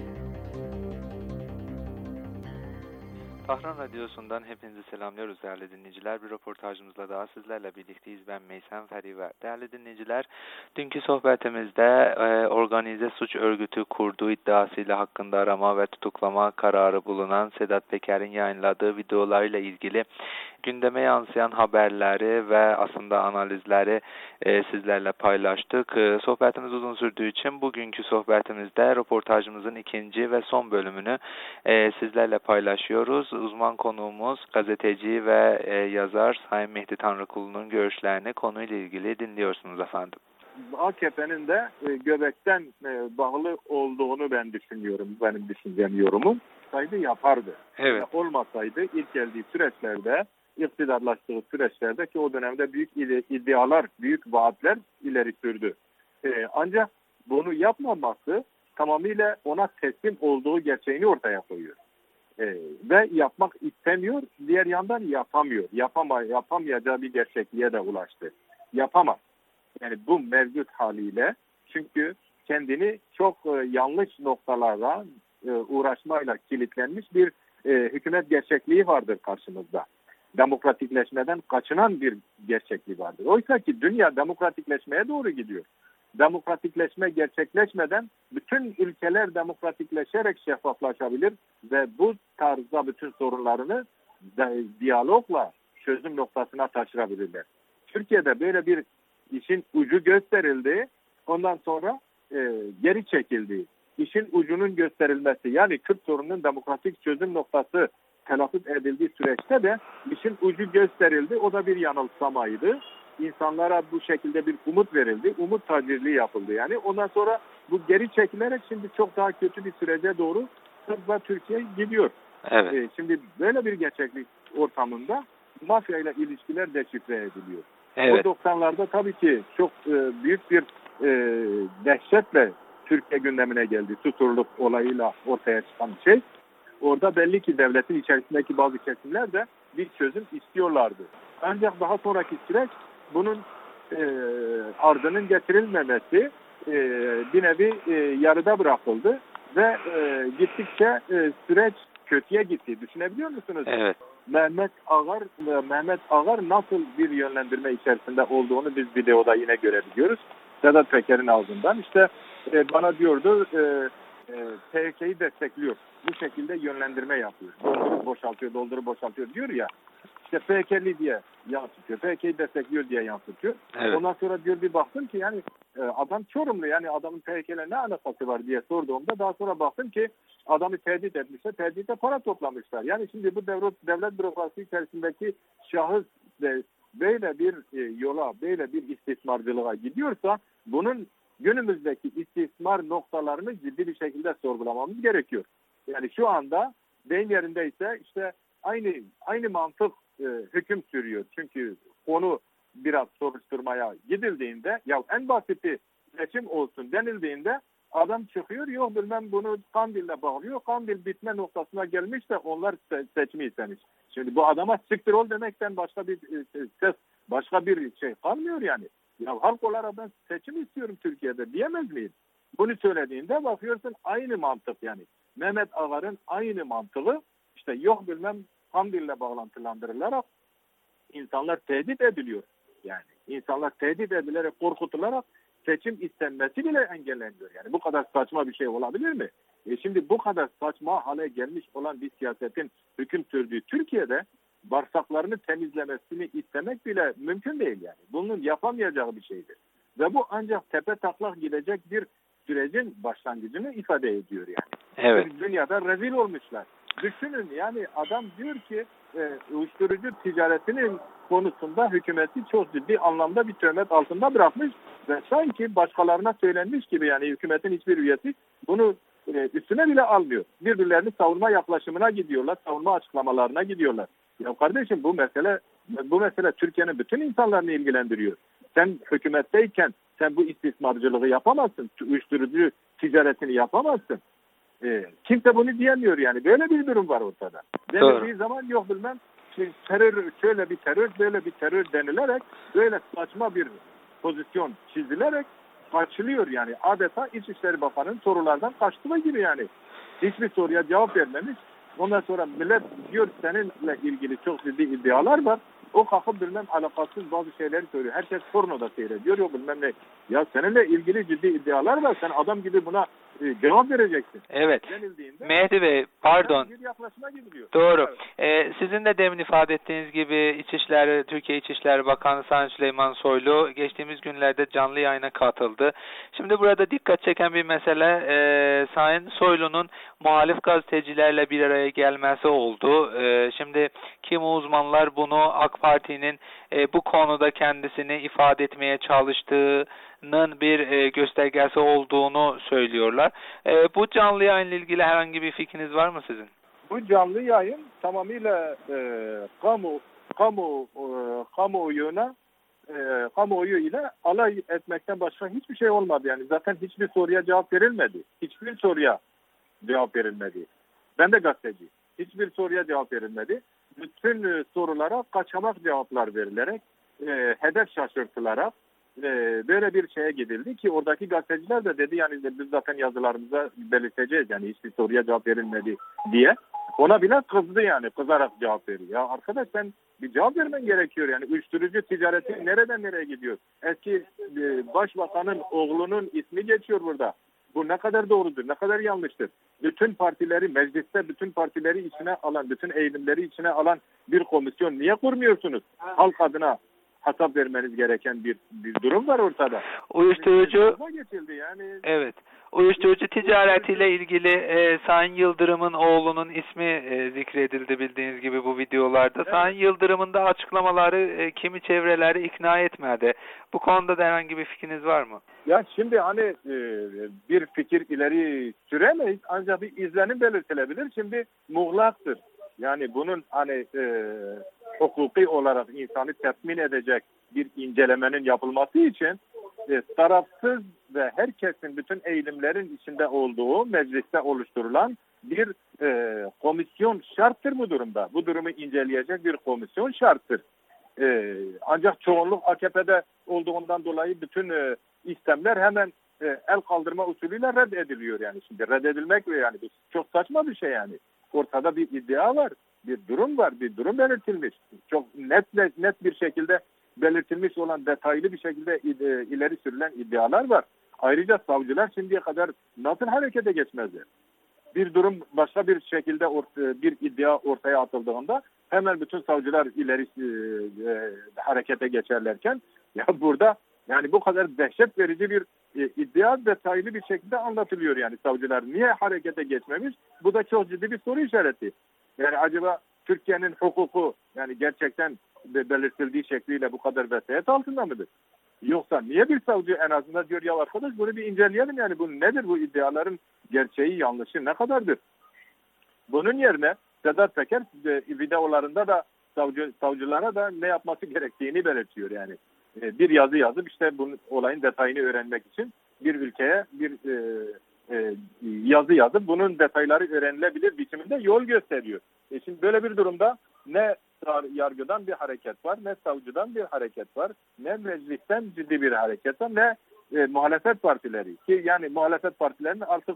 Tahran Radyosu'ndan hepinizi selamlıyoruz değerli dinleyiciler. Bir röportajımızla daha sizlerle birlikteyiz. Ben Meysem Feriver. Değerli dinleyiciler, dünkü sohbetimizde organize suç örgütü kurduğu iddiasıyla hakkında arama ve tutuklama kararı bulunan Sedat Peker'in yayınladığı videolarıyla ilgili gündeme yansıyan haberleri ve aslında analizleri sizlerle paylaştık. Sohbetimiz uzun sürdüğü için bugünkü sohbetimizde röportajımızın ikinci ve son bölümünü sizlerle paylaşıyoruz. Uzman konuğumuz gazeteci ve yazar Sayın Mehdi Tanrıkulu'nun görüşlerini konuyla ilgili dinliyorsunuz efendim. AKP'nin de göbekten bağlı olduğunu ben düşünüyorum. Benim düşüncem, yorumum. Yapardı. Evet. Olmasaydı ilk geldiği süreçlerde, iktidarlaştığı süreçlerde ki o dönemde büyük iddialar, büyük vaatler ileri sürdü. Ancak bunu yapmaması tamamıyla ona teslim olduğu gerçeğini ortaya koyuyor. Ve yapmak istemiyor, diğer yandan yapamıyor. Yapamayacağı bir gerçekliğe de ulaştı. Yapamaz. Yani bu mevcut haliyle, çünkü kendini çok yanlış noktalara uğraşmayla kilitlenmiş bir hükümet gerçekliği vardır karşımızda. Demokratikleşmeden kaçınan bir gerçekliği vardır. Oysa ki dünya demokratikleşmeye doğru gidiyor. demokratikleşme gerçekleşmeden bütün ülkeler demokratikleşerek şeffaflaşabilir ve bu tarzda bütün sorunlarını diyalogla çözüm noktasına taşırabilirler. Türkiye'de böyle bir işin ucu gösterildi, ondan sonra geri çekildi. İşin ucunun gösterilmesi, yani Kürt sorununun demokratik çözüm noktası telaffuz edildiği süreçte de işin ucu gösterildi. O da bir yanılsamaydı. İnsanlara bu şekilde bir umut verildi. Umut tacirliği yapıldı yani. Ondan sonra bu geri çekilerek şimdi çok daha kötü bir sürece doğru hızla Türkiye gidiyor. Evet. Şimdi böyle bir gerçeklik ortamında mafya ile ilişkiler deşifre ediliyor. Evet. O 90'larda tabii ki çok büyük bir dehşetle Türkiye gündemine geldi. Susurluk olayıyla ortaya çıkan şey. Orada belli ki devletin içerisindeki bazı kesimler de bir çözüm istiyorlardı. Ancak daha sonraki süreç bunun ardının getirilmemesi bir nevi yarıda bırakıldı ve gittikçe süreç kötüye gitti. Düşünebiliyor musunuz? Evet. Mehmet Ağar nasıl bir yönlendirme içerisinde olduğunu biz videoda yine görebiliyoruz. Sedat Peker'in ağzından. İşte bana diyordu PKK'yı destekliyor. Bu şekilde yönlendirme yapıyor. Doldurup boşaltıyor diyor ya. İşte PKK'li diye yansıtıyor. PKK'yı destekliyor diye yansıtıyor. Evet. Ondan sonra diyor bir baktım ki yani adam Çorumlu, yani adamın PKK'yle ne alakası var diye sorduğumda daha sonra baktım ki adamı tehdit etmişler. Tehdite para toplamışlar. Yani şimdi bu devlet bürokrasi içerisindeki şahıs ve böyle bir yola, böyle bir istismarcılığa gidiyorsa bunun günümüzdeki istismar noktalarını ciddi bir şekilde sorgulamamız gerekiyor. Yani şu anda deyim yerindeyse işte aynı mantık hüküm sürüyor. Çünkü konu biraz soruşturmaya gidildiğinde ya en basiti seçim olsun denildiğinde adam çıkıyor, yok bilmem bunu Kandil'le bağlıyor. Kandil bitme noktasına gelmiş de onlar seçimi istemiş. Şimdi bu adama siktir ol demekten başka bir ses, başka bir şey kalmıyor yani. Ya halk olarak ben seçim istiyorum Türkiye'de diyemez miyim? Bunu söylediğinde bakıyorsun aynı mantık yani. Mehmet Ağar'ın aynı mantığı işte yok bilmem Kandil'le bağlantılandırılarak insanlar tehdit ediliyor. Yani insanlar tehdit edilerek, korkutularak seçim istenmesi bile engelleniyor. Yani bu kadar saçma bir şey olabilir mi? Şimdi bu kadar saçma hale gelmiş olan bir siyasetin hüküm sürdüğü Türkiye'de bağırsaklarını temizlemesini istemek bile mümkün değil yani. Bunun yapamayacağı bir şeydir. Ve bu ancak tepe taklak gidecek bir sürecin başlangıcını ifade ediyor yani. Evet. Dünyada rezil olmuşlar. Düşünün yani adam diyor ki uyuşturucu ticaretinin konusunda hükümeti çok ciddi anlamda bir töhmet altında bırakmış ve sanki başkalarına söylenmiş gibi yani hükümetin hiçbir üyesi bunu üstüne bile almıyor. Birbirlerini savunma yaklaşımına gidiyorlar, savunma açıklamalarına gidiyorlar. Ya kardeşim bu mesele Türkiye'nin bütün insanlarını ilgilendiriyor. Sen hükümetteyken sen bu istismarcılığı yapamazsın, uyuşturucu ticaretini yapamazsın. Kimse bunu diyemiyor yani. Böyle bir durum var ortada. Denildiği zaman yok bilmem terör, şöyle bir terör, böyle bir terör denilerek böyle saçma bir pozisyon çizilerek kaçılıyor yani. Adeta İçişleri Bakanı'nın sorulardan kaçtığı gibi yani. Hiçbir soruya cevap vermemiş. Ondan sonra millet diyor seninle ilgili çok ciddi iddialar var. O kalkıp bilmem alakasız bazı şeyleri söylüyor. Herkes pornoda seyrediyor. Yok bilmem ne. Ya seninle ilgili ciddi iddialar var. Sen adam gibi buna cevap vereceksin. Evet. Mehdi Bey, pardon. Doğru. Evet. Sizin de demin ifade ettiğiniz gibi Türkiye İçişleri Bakanı Sayın Süleyman Soylu geçtiğimiz günlerde canlı yayına katıldı. Şimdi burada dikkat çeken bir mesele Sayın Soylu'nun muhalif gazetecilerle bir araya gelmesi oldu. Şimdi kimi uzmanlar bunu AK Parti'nin bu konuda kendisini ifade etmeye çalıştığının bir göstergesi olduğunu söylüyorlar. Bu canlı yayınla ilgili herhangi bir fikriniz var mı sizin? Bu canlı yayın tamamıyla kamuoyu ile alay etmekten başka hiçbir şey olmadı. Yani zaten hiçbir soruya cevap verilmedi. Hiçbir soruya cevap verilmedi. Ben de gazeteciyim. Hiçbir soruya cevap verilmedi. Bütün sorulara kaçamak cevaplar verilerek, hedef şaşırtılarak böyle bir şeye gidildi ki oradaki gazeteciler de dedi yani biz zaten yazılarımıza belirteceğiz yani hiçbir soruya cevap verilmedi diye. Ona bile kızdı yani. Kızarak cevap veriyor. Ya arkadaş sen bir cevap vermen gerekiyor yani. Uyuşturucu ticareti nereden nereye gidiyor? Eski başbakanın oğlunun ismi geçiyor burada. Bu ne kadar doğrudur, ne kadar yanlıştır? Bütün partileri, mecliste bütün partileri içine alan, bütün eğilimleri içine alan bir komisyon niye kurmuyorsunuz? Halk adına hesap vermeniz gereken bir durum var ortada. Uyuşturucu yani. Evet. Uyuşturucu ticaretiyle ilgili Sayın Yıldırım'ın oğlunun ismi zikredildi bildiğiniz gibi bu videolarda. Evet. Sayın Yıldırım'ın da açıklamaları kimi çevreleri ikna etmedi. Bu konuda da herhangi bir fikriniz var mı? Ya şimdi hani bir fikir ileri süremeyiz ancak bir izlenim belirtilebilir. Şimdi muğlaktır. Yani bunun hani hukuki olarak insanı tatmin edecek bir incelemenin yapılması için tarafsız ve herkesin bütün eğilimlerin içinde olduğu mecliste oluşturulan bir komisyon şarttır bu durumda. Bu durumu inceleyecek bir komisyon şarttır. Ancak çoğunluk AKP'de olduğundan dolayı bütün istemler hemen el kaldırma usulüyle reddediliyor yani. Şimdi reddedilmek yani çok saçma bir şey yani. Ortada bir iddia var, bir durum var, bir durum belirtilmiş. Çok net bir şekilde belirtilmiş olan detaylı bir şekilde ileri sürülen iddialar var. Ayrıca savcılar şimdiye kadar nasıl harekete geçmezler? Bir durum başka bir şekilde bir iddia ortaya atıldığında hemen bütün savcılar ileri harekete geçerlerken ya burada yani bu kadar dehşet verici bir iddia detaylı bir şekilde anlatılıyor yani savcılar niye harekete geçmemiş? Bu da çok ciddi bir soru işareti. Yani acaba Türkiye'nin hukuku yani gerçekten belirtildiği şekliyle bu kadar vesayet altında mıdır? Yoksa niye bir savcı en azından diyor ya arkadaş bunu bir inceleyelim yani bu nedir bu iddiaların gerçeği yanlışı ne kadardır? Bunun yerine Sedat Peker videolarında da savcılara da ne yapması gerektiğini belirtiyor yani. Bir yazı yazıp işte bu olayın detayını öğrenmek için bir ülkeye bir yazı yazıp bunun detayları öğrenilebilir biçiminde yol gösteriyor. Şimdi böyle bir durumda ne yargıdan bir hareket var, ne savcıdan bir hareket var, ne meclisten ciddi bir hareket var, ne muhalefet partileri. Ki yani muhalefet partilerini artık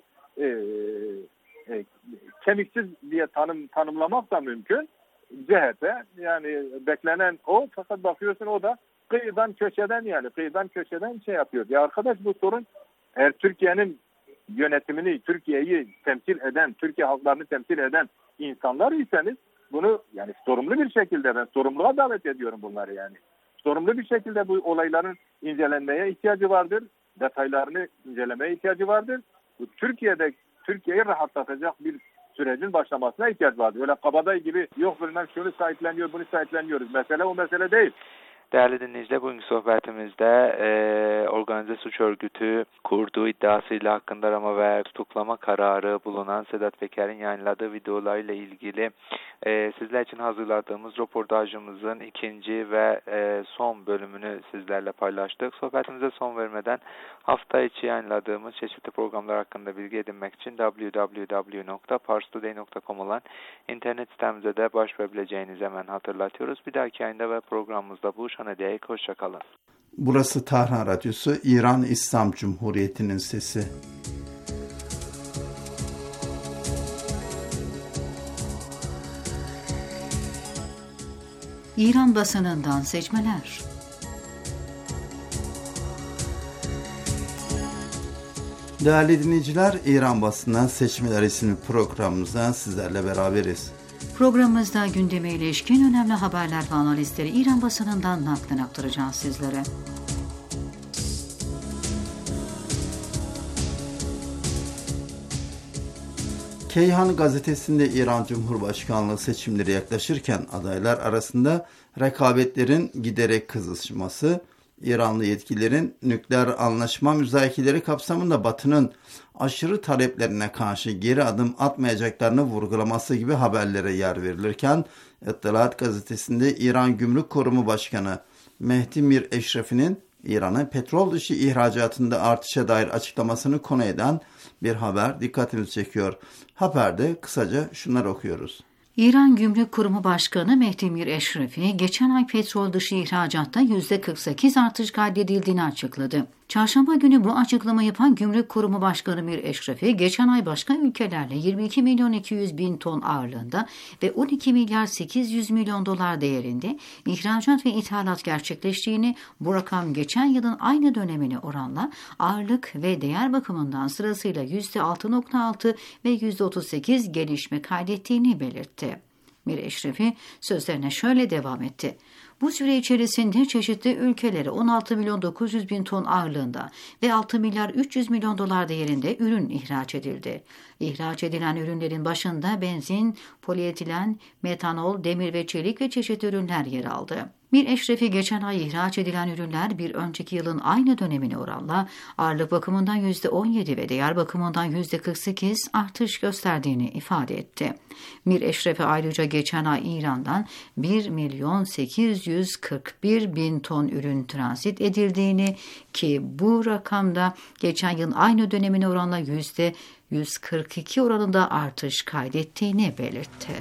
kemiksiz diye tanımlamak da mümkün. CHP yani beklenen o fakat bakıyorsun o da kıyıdan köşeden şey yapıyor. Ya arkadaş bu sorun eğer Türkiye'nin yönetimini, Türkiye'yi temsil eden, Türkiye halklarını temsil eden insanlar iseniz bunu yani sorumlu bir şekilde ben sorumluluğa davet ediyorum bunları yani. Sorumlu bir şekilde bu olayların incelenmeye ihtiyacı vardır. Detaylarını incelemeye ihtiyacı vardır. Bu Türkiye'yi rahatlatacak bir sürecin başlamasına ihtiyaç vardır. Öyle kabadayı gibi yok bilmem şunu sahipleniyor, bunu sahipleniyoruz. Mesele o mesele değil. Değerli dinleyiciler, bugünkü sohbetimizde organize suç örgütü kurduğu iddiasıyla hakkında arama ve tutuklama kararı bulunan Sedat Peker'in yayınladığı videolarıyla ilgili sizler için hazırladığımız röportajımızın ikinci ve son bölümünü sizlerle paylaştık. Sohbetimize son vermeden hafta içi yayınladığımız çeşitli programlar hakkında bilgi edinmek için www.parstoday.com olan internet sitemize de başvurabileceğinizi hemen hatırlatıyoruz. Bir dahaki yayında ve programımızda buluşan dek hoşça kalın. Burası Tahran Radyosu, İran İslam Cumhuriyeti'nin sesi. İran basınından seçmeler. Değerli dinleyiciler, İran basından seçmeler isimli programımızda sizlerle beraberiz. Programımızda gündeme ilişkin önemli haberler ve analizleri İran basınından naklen aktaracağız sizlere. Keyhan gazetesinde İran Cumhurbaşkanlığı seçimleri yaklaşırken adaylar arasında rekabetlerin giderek kızışması, İranlı yetkililerin nükleer anlaşma müzakereleri kapsamında Batı'nın aşırı taleplerine karşı geri adım atmayacaklarını vurgulaması gibi haberlere yer verilirken, İttihat gazetesinde İran Gümrük Kurumu Başkanı Mehdi Mir Eşrefi'nin İran'ın petrol dışı ihracatında artışa dair açıklamasını konu eden bir haber dikkatimizi çekiyor. Haberde kısaca şunları okuyoruz. İran Gümrük Kurumu Başkanı Mehdi Mir Eşrefi, geçen ay petrol dışı ihracatta %48 artış kaydedildiğini açıkladı. Çarşamba günü bu açıklama yapan Gümrük Kurumu Başkanı Mir Eşrefi, geçen ay başka ülkelerle 22 milyon 200 bin ton ağırlığında ve 12 milyar 800 milyon dolar değerinde ihracat ve ithalat gerçekleştiğini, bu rakam geçen yılın aynı dönemine oranla ağırlık ve değer bakımından sırasıyla %6.6 ve %38 gelişme kaydettiğini belirtti. Mir Eşrefi sözlerine şöyle devam etti. Bu süre içerisinde çeşitli ülkelere 16 milyon 900 bin ton ağırlığında ve 6 milyar 300 milyon dolar değerinde ürün ihraç edildi. İhraç edilen ürünlerin başında benzin, polietilen, metanol, demir ve çelik ve çeşitli ürünler yer aldı. Mir Eşrefi geçen ay ihraç edilen ürünler bir önceki yılın aynı dönemine oranla ağırlık bakımından %17 ve değer bakımından %48 artış gösterdiğini ifade etti. Mir Eşrefi ayrıca geçen ay İran'dan 1 milyon 841 bin ton ürün transit edildiğini, ki bu rakamda geçen yılın aynı dönemine oranla %142 oranında artış kaydettiğini belirtti.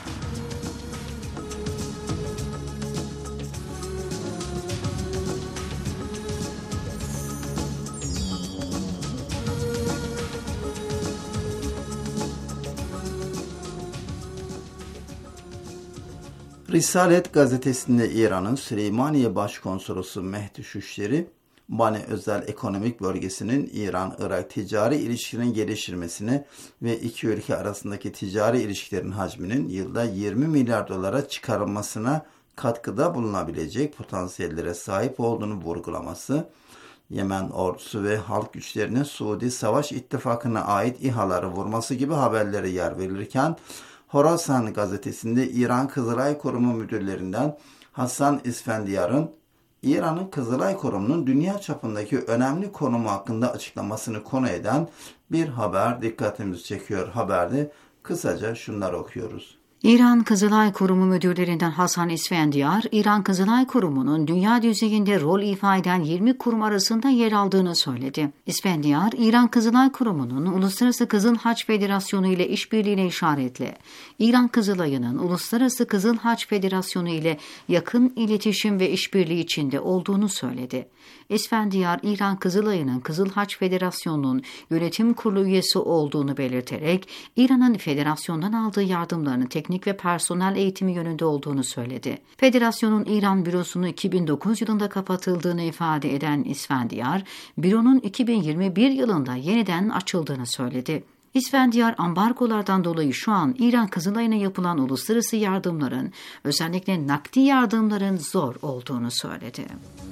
Risalet gazetesinde İran'ın Süleymaniye Başkonsolosu Mehdi Şuşleri, Bane Özel Ekonomik Bölgesi'nin İran-Irak ticari ilişkilerin geliştirmesine ve iki ülke arasındaki ticari ilişkilerin hacminin yılda 20 milyar dolara çıkarılmasına katkıda bulunabilecek potansiyellere sahip olduğunu vurgulaması, Yemen ordusu ve halk güçlerinin Suudi Savaş İttifakı'na ait İHA'ları vurması gibi haberlere yer verilirken, Horasan gazetesinde İran Kızılay Kurumu müdürlerinden Hasan İsfendiyar'ın İran'ın Kızılay Kurumu'nun dünya çapındaki önemli konumu hakkında açıklamasını konu eden bir haber dikkatimizi çekiyor. Haberde kısaca şunları okuyoruz. İran Kızılay Kurumu müdürlerinden Hasan İsfendiyar, İran Kızılay Kurumu'nun dünya düzeyinde rol ifade eden 20 kurum arasında yer aldığını söyledi. İsfendiyar, İran Kızılay Kurumu'nun Uluslararası Kızıl Haç Federasyonu ile işbirliğine işaretle, İran Kızılay'ının Uluslararası Kızıl Haç Federasyonu ile yakın iletişim ve işbirliği içinde olduğunu söyledi. İsfendiyar, İran Kızılay'ının Kızıl Haç Federasyonu'nun yönetim kurulu üyesi olduğunu belirterek, İran'ın federasyondan aldığı yardımlarını teknik ve personel eğitimi yönünde olduğunu söyledi. Federasyonun İran bürosunu 2009 yılında kapatıldığını ifade eden İsfendiyar, büronun 2021 yılında yeniden açıldığını söyledi. İsfendiyar, ambargolardan dolayı şu an İran Kızılay'ına yapılan uluslararası yardımların, özellikle nakdi yardımların zor olduğunu söyledi.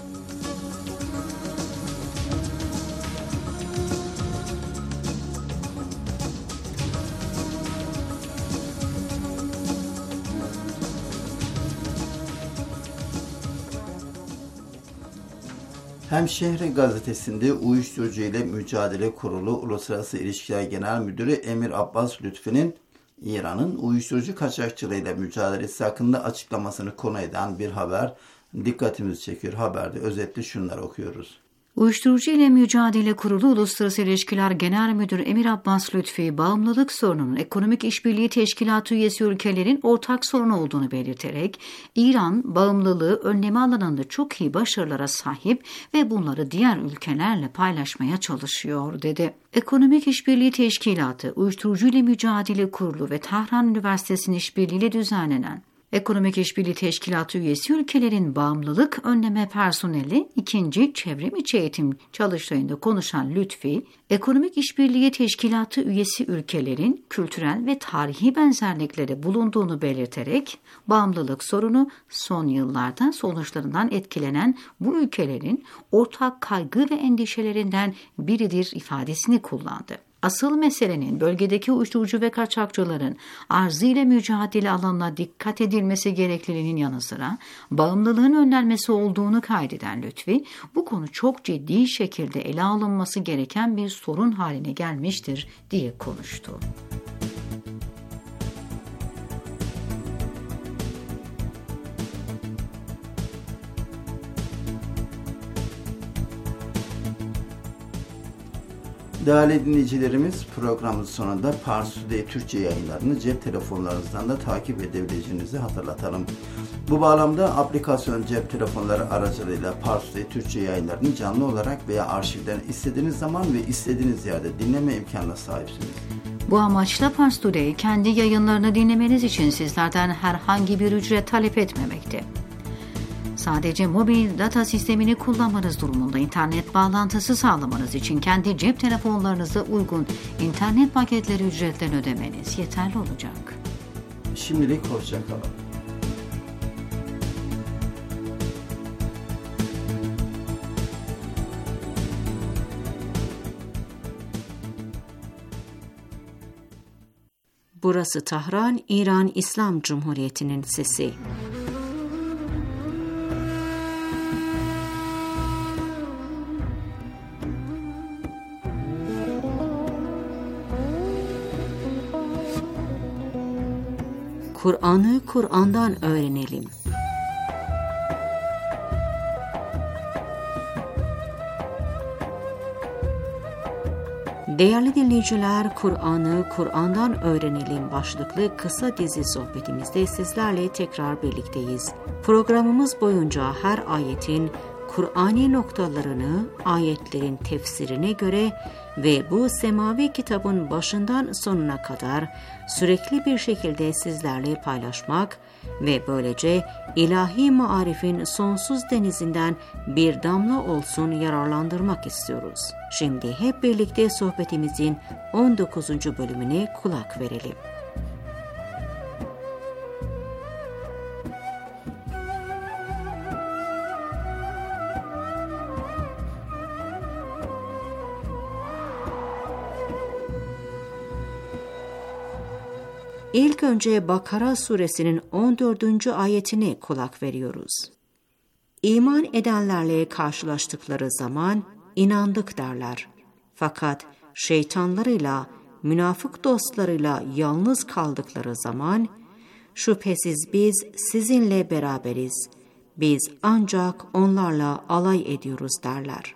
Hemşehri gazetesinde Uyuşturucu ile Mücadele Kurulu Uluslararası İlişkiler Genel Müdürü Emir Abbas Lütfi'nin İran'ın uyuşturucu kaçakçılığıyla mücadelesi hakkında açıklamasını konu eden bir haber dikkatimizi çekiyor. Haberde özetle şunları okuyoruz. Uyuşturucu ile Mücadele Kurulu Uluslararası İlişkiler Genel Müdürü Emir Abbas Lütfi, bağımlılık sorununun Ekonomik İşbirliği Teşkilatı üyesi ülkelerin ortak sorunu olduğunu belirterek, İran bağımlılığı önleme alanında çok iyi başarılara sahip ve bunları diğer ülkelerle paylaşmaya çalışıyor, dedi. Ekonomik İşbirliği Teşkilatı, Uyuşturucu ile Mücadele Kurulu ve Tahran Üniversitesi'nin işbirliğiyle düzenlenen Ekonomik İşbirliği Teşkilatı üyesi ülkelerin bağımlılık önleme personeli 2. çevrim içi eğitim çalıştayında konuşan Lütfi, Ekonomik İşbirliği Teşkilatı üyesi ülkelerin kültürel ve tarihi benzerlikleri bulunduğunu belirterek, bağımlılık sorunu son yıllarda sonuçlarından etkilenen bu ülkelerin ortak kaygı ve endişelerinden biridir ifadesini kullandı. Asıl meselenin bölgedeki uyuşturucu ve kaçakçıların arzı ile mücadele alanına dikkat edilmesi gerekliliğinin yanı sıra bağımlılığın önlenmesi olduğunu kaydeden Lütfi, bu konu çok ciddi şekilde ele alınması gereken bir sorun haline gelmiştir diye konuştu. Değerli dinleyicilerimiz, programın sonunda Pars Today Türkçe yayınlarını cep telefonlarınızdan da takip edebileceğinizi hatırlatalım. Bu bağlamda aplikasyon cep telefonları aracılığıyla Pars Today Türkçe yayınlarını canlı olarak veya arşivden istediğiniz zaman ve istediğiniz yerde dinleme imkanına sahipsiniz. Bu amaçla Pars Today kendi yayınlarını dinlemeniz için sizlerden herhangi bir ücret talep etmemekte. Sadece mobil data sistemini kullanmanız durumunda internet bağlantısı sağlamanız için kendi cep telefonlarınıza uygun internet paketleri ücretlerini ödemeniz yeterli olacak. Şimdilik hoşça kalın. Burası Tahran, İran İslam Cumhuriyeti'nin sesi. Kur'an'ı Kur'an'dan öğrenelim. Değerli dinleyiciler, Kur'an'ı Kur'an'dan öğrenelim başlıklı kısa dizi sohbetimizde sizlerle tekrar birlikteyiz. Programımız boyunca her ayetin Kur'ani noktalarını ayetlerin tefsirine göre ve bu semavi kitabın başından sonuna kadar sürekli bir şekilde sizlerle paylaşmak ve böylece ilahi marifin sonsuz denizinden bir damla olsun yararlandırmak istiyoruz. Şimdi hep birlikte sohbetimizin 19. bölümüne kulak verelim. İlk önce Bakara suresinin 14. ayetine kulak veriyoruz. İman edenlerle karşılaştıkları zaman inandık derler. Fakat şeytanlarıyla, münafık dostlarıyla yalnız kaldıkları zaman şüphesiz biz sizinle beraberiz. Biz ancak onlarla alay ediyoruz derler.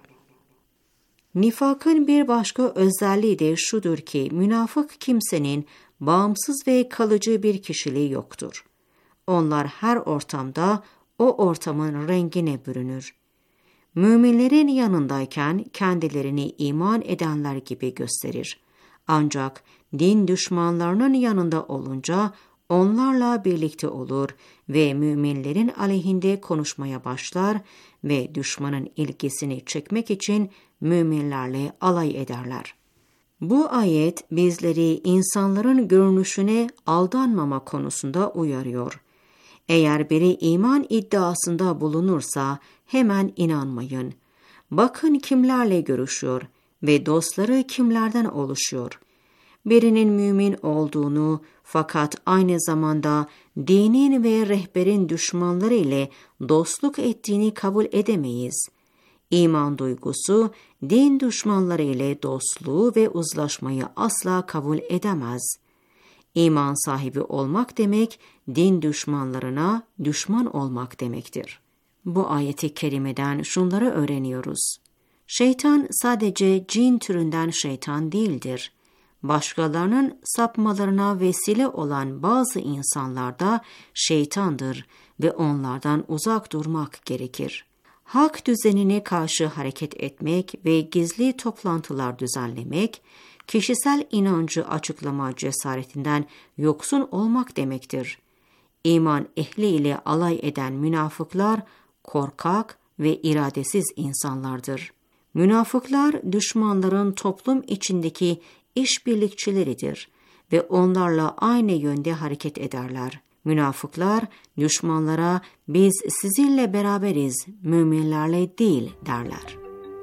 Nifakın bir başka özelliği de şudur ki münafık kimsenin bağımsız ve kalıcı bir kişiliği yoktur. Onlar her ortamda o ortamın rengine bürünür. Müminlerin yanındayken kendilerini iman edenler gibi gösterir. Ancak din düşmanlarının yanında olunca onlarla birlikte olur ve müminlerin aleyhinde konuşmaya başlar ve düşmanın ilgisini çekmek için müminlerle alay ederler. Bu ayet bizleri insanların görünüşüne aldanmama konusunda uyarıyor. Eğer biri iman iddiasında bulunursa hemen inanmayın. Bakın kimlerle görüşüyor ve dostları kimlerden oluşuyor. Birinin mümin olduğunu fakat aynı zamanda dinin ve rehberin düşmanları ile dostluk ettiğini kabul edemeyiz. İman duygusu, din düşmanları ile dostluğu ve uzlaşmayı asla kabul edemez. İman sahibi olmak demek, din düşmanlarına düşman olmak demektir. Bu ayeti kerimeden şunları öğreniyoruz. Şeytan sadece cin türünden şeytan değildir. Başkalarının sapmalarına vesile olan bazı insanlar da şeytandır ve onlardan uzak durmak gerekir. Hak düzenine karşı hareket etmek ve gizli toplantılar düzenlemek, kişisel inancı açıklama cesaretinden yoksun olmak demektir. İman ehli ile alay eden münafıklar, korkak ve iradesiz insanlardır. Münafıklar, düşmanların toplum içindeki işbirlikçileridir ve onlarla aynı yönde hareket ederler. Münafıklar, düşmanlara biz sizinle beraberiz, müminlerle değil derler.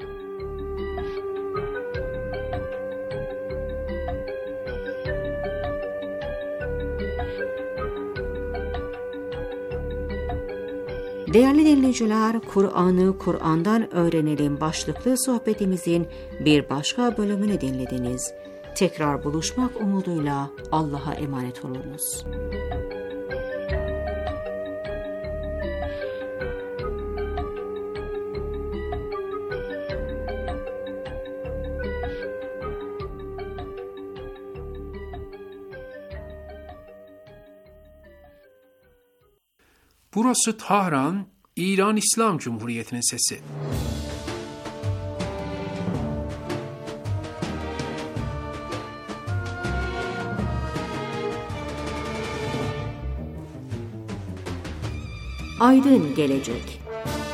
Değerli dinleyiciler, Kur'an'ı Kur'an'dan öğrenelim başlıklı sohbetimizin bir başka bölümünü dinlediniz. Tekrar buluşmak umuduyla Allah'a emanet olunuz. Burası Tahran, İran İslam Cumhuriyeti'nin sesi. Aydın Gelecek.